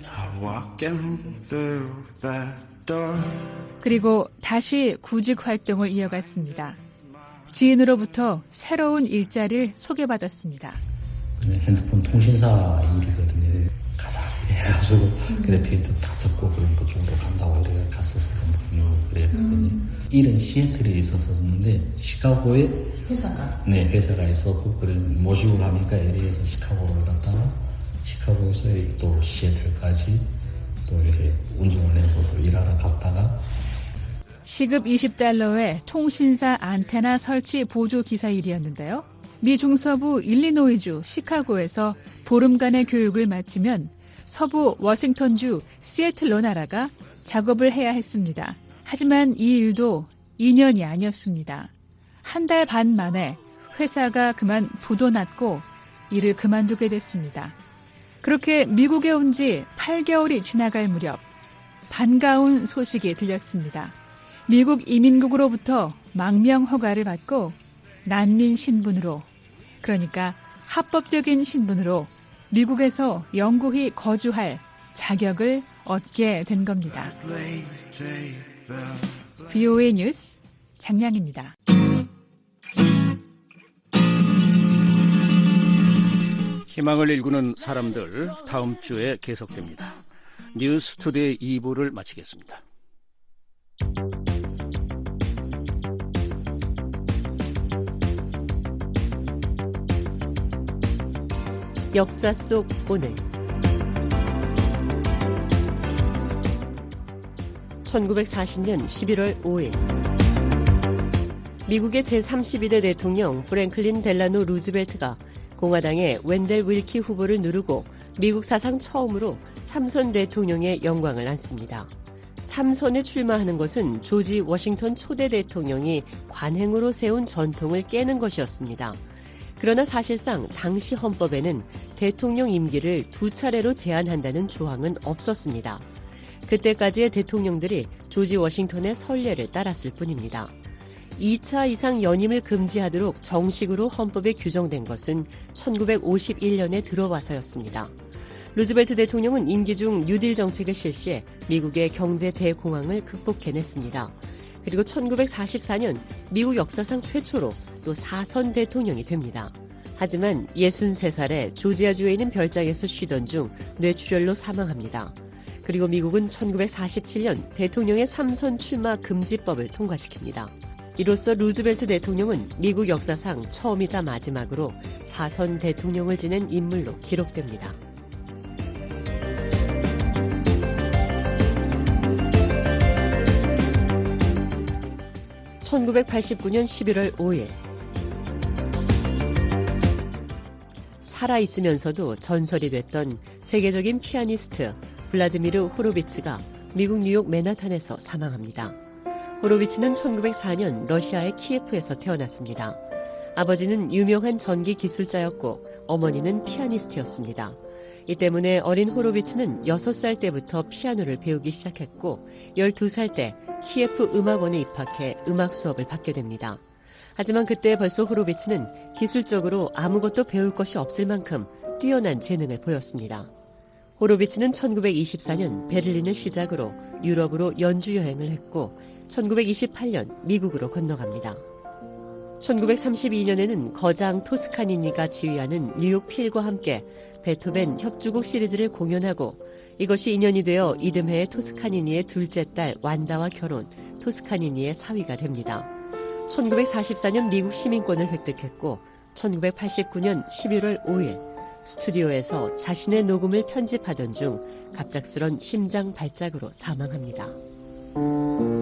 그리고 다시 구직 활동을 이어갔습니다. 지인으로부터 새로운 일자리를 소개받았습니다. 핸드폰 통신사 일이거든요. 가자 이래 해가지고 그래픽도 다 접고 그런 그쪽으로 간다고 이래 갔었거든요. 그랬거든요. 일은 시애틀에 있었었는데 시카고에 회사가 있었고 그래 모집을 하니까 LA에서 시카고를 갔다가 시카고에서 또 시애틀까지 또 이렇게 운전을 해서 또 일하러 갔다가 시급 $20에 통신사 안테나 설치 보조 기사 일이었는데요. 미 중서부 일리노이주 시카고에서 보름간의 교육을 마치면 서부 워싱턴주 시애틀로 날아가 작업을 해야 했습니다. 하지만 이 일도 2년이 아니었습니다. 한 달 반 만에 회사가 그만 부도 났고 일을 그만두게 됐습니다. 그렇게 미국에 온 지 8개월이 지나갈 무렵 반가운 소식이 들렸습니다. 미국 이민국으로부터 망명 허가를 받고 난민 신분으로, 그러니까 합법적인 신분으로 미국에서 영구히 거주할 자격을 얻게 된 겁니다. VOA 뉴스 장량입니다. 희망을 일구는 사람들 다음 주에 계속됩니다. 뉴스 투데이 2부를 마치겠습니다. 역사 속 오늘 1940년 11월 5일 미국의 제32대 대통령 프랭클린 델라노 루즈벨트가 공화당의 웬델 윌키 후보를 누르고 미국 사상 처음으로 3선 대통령의 영광을 안습니다. 3선에 출마하는 것은 조지 워싱턴 초대 대통령이 관행으로 세운 전통을 깨는 것이었습니다. 그러나 사실상 당시 헌법에는 대통령 임기를 2차례로 제한한다는 조항은 없었습니다. 그때까지의 대통령들이 조지 워싱턴의 선례를 따랐을 뿐입니다. 2차 이상 연임을 금지하도록 정식으로 헌법에 규정된 것은 1951년에 들어와서였습니다. 루즈벨트 대통령은 임기 중 뉴딜 정책을 실시해 미국의 경제 대공황을 극복해냈습니다. 그리고 1944년 미국 역사상 최초로 또 4선 대통령이 됩니다. 하지만 63살에 조지아주에 있는 별장에서 쉬던 중 뇌출혈로 사망합니다. 그리고 미국은 1947년 대통령의 3선 출마 금지법을 통과시킵니다. 이로써 루즈벨트 대통령은 미국 역사상 처음이자 마지막으로 4선 대통령을 지낸 인물로 기록됩니다. (1989년 11월 5일) 살아있으면서도 전설이 됐던 세계적인 피아니스트 블라디미르 호로비츠가 미국 뉴욕 맨하탄에서 사망합니다. 호로비츠는 1904년 러시아의 키예프에서 태어났습니다. 아버지는 유명한 전기 기술자였고 어머니는 피아니스트였습니다. 이 때문에 어린 호로비츠는 6살 때부터 피아노를 배우기 시작했고 12살 때 키예프 음악원에 입학해 음악 수업을 받게 됩니다. 하지만 그때 벌써 호로비츠는 기술적으로 아무것도 배울 것이 없을 만큼 뛰어난 재능을 보였습니다. 호로비츠는 1924년 베를린을 시작으로 유럽으로 연주 여행을 했고 1928년 미국으로 건너갑니다. 1932년에는 거장 토스카니니가 지휘하는 뉴욕 필과 함께 베토벤 협주곡 시리즈를 공연하고 이것이 인연이 되어 이듬해 토스카니니의 둘째 딸 완다와 결혼, 토스카니니의 사위가 됩니다. 1944년 미국 시민권을 획득했고 1989년 11월 5일 스튜디오에서 자신의 녹음을 편집하던 중 갑작스런 심장 발작으로 사망합니다.